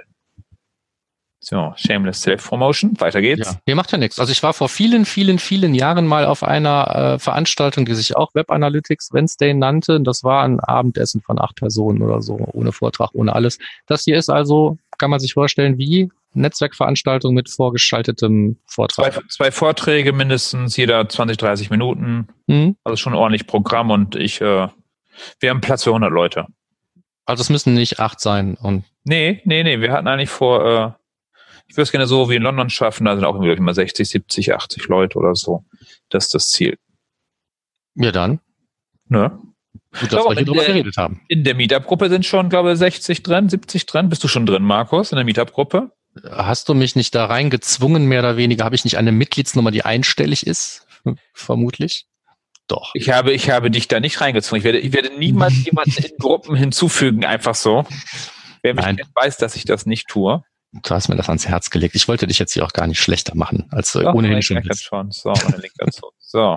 So, Shameless Self-Promotion, weiter geht's. Ja, nee, macht ja nichts. Also ich war vor vielen, vielen, vielen Jahren mal auf einer äh, Veranstaltung, die sich auch Web Analytics Wednesday nannte. Das war ein Abendessen von acht Personen oder so, ohne Vortrag, ohne alles. Das hier ist also, kann man sich vorstellen, wie Netzwerkveranstaltung mit vorgeschaltetem Vortrag. Zwei, zwei Vorträge mindestens, jeder zwanzig, dreißig Minuten. Mhm. Also schon ordentlich Programm und ich, äh, wir haben Platz für hundert Leute. Also es müssen nicht acht sein. Und Nee, nee, nee, wir hatten eigentlich vor, äh, ich würde es gerne so wie in London schaffen, da sind auch immer sechzig, siebzig, achtzig Leute oder so. Das ist das Ziel. ja, dann. Ne? Gut, dass So, wir hier in drüber der- geredet haben. In der Meetup-Gruppe sind schon, glaube ich, sechzig drin, siebzig drin. Bist du schon drin, Markus, in der Meetup-Gruppe? Hast du mich nicht da reingezwungen, mehr oder weniger? Habe ich nicht eine Mitgliedsnummer, die einstellig ist? Vermutlich. Doch. Ich habe, ich habe dich da nicht reingezogen. Ich werde, ich werde niemals jemanden in Gruppen hinzufügen, einfach so. Wer mich Nein. kennt, weiß, dass ich das nicht tue. Du hast mir das ans Herz gelegt. Ich wollte dich jetzt hier auch gar nicht schlechter machen, als du Doch, ohnehin ich schon merke das bist. schon. So, und den Link dazu. So.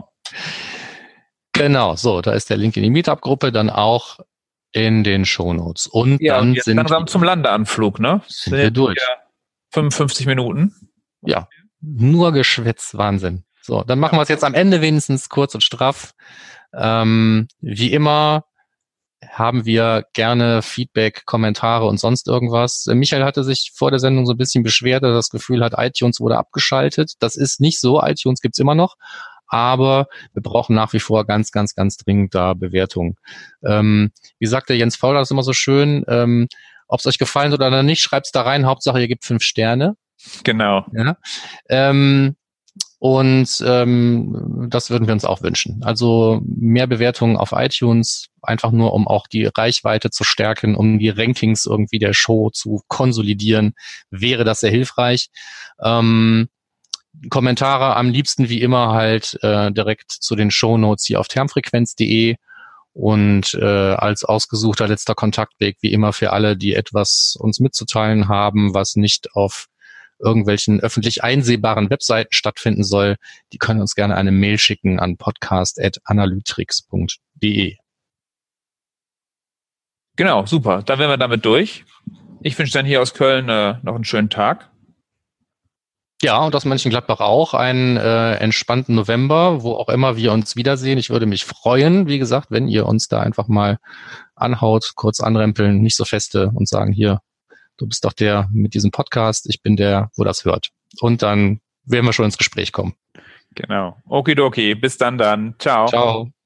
Genau, so, da ist der Link in die Meetup-Gruppe, dann auch in den Shownotes. Und Ja, dann und jetzt sind, langsam zum Landeanflug, ne? sind wir durch. Ja fünfundfünfzig Minuten. Ja, nur Geschwätz, Wahnsinn. So, dann machen wir es jetzt am Ende wenigstens kurz und straff. Ähm, wie immer haben wir gerne Feedback, Kommentare und sonst irgendwas. Äh, Michael hatte sich vor der Sendung so ein bisschen beschwert, dass er das Gefühl hat, iTunes wurde abgeschaltet. Das ist nicht so, iTunes gibt's immer noch. Aber wir brauchen nach wie vor ganz, ganz, ganz dringend da Bewertungen. Ähm, wie sagt der Jens Fauler, das ist immer so schön, ähm, ob es euch gefallen hat oder nicht, schreibt's da rein. Hauptsache, ihr gebt fünf Sterne. Genau. Ja. Ähm, und ähm, das würden wir uns auch wünschen. Also mehr Bewertungen auf iTunes, einfach nur, um auch die Reichweite zu stärken, um die Rankings irgendwie der Show zu konsolidieren, wäre das sehr hilfreich. Ähm, Kommentare am liebsten wie immer halt äh, direkt zu den Shownotes hier auf termfrequenz punkt de und äh, als ausgesuchter letzter Kontaktweg wie immer für alle, die etwas uns mitzuteilen haben, was nicht auf irgendwelchen öffentlich einsehbaren Webseiten stattfinden soll, die können uns gerne eine Mail schicken an podcast at analytrix punkt de. Genau, super. Dann wären wir damit durch. Ich wünsche dann hier aus Köln äh, noch einen schönen Tag. Ja, und aus Mönchengladbach auch einen äh, entspannten November, wo auch immer wir uns wiedersehen. Ich würde mich freuen, wie gesagt, wenn ihr uns da einfach mal anhaut, kurz anrempeln, nicht so feste und sagen, hier, du bist doch der mit diesem Podcast, ich bin der, wo das hört. Und dann werden wir schon ins Gespräch kommen. Genau. Okidoki. Bis dann dann. Ciao. Ciao.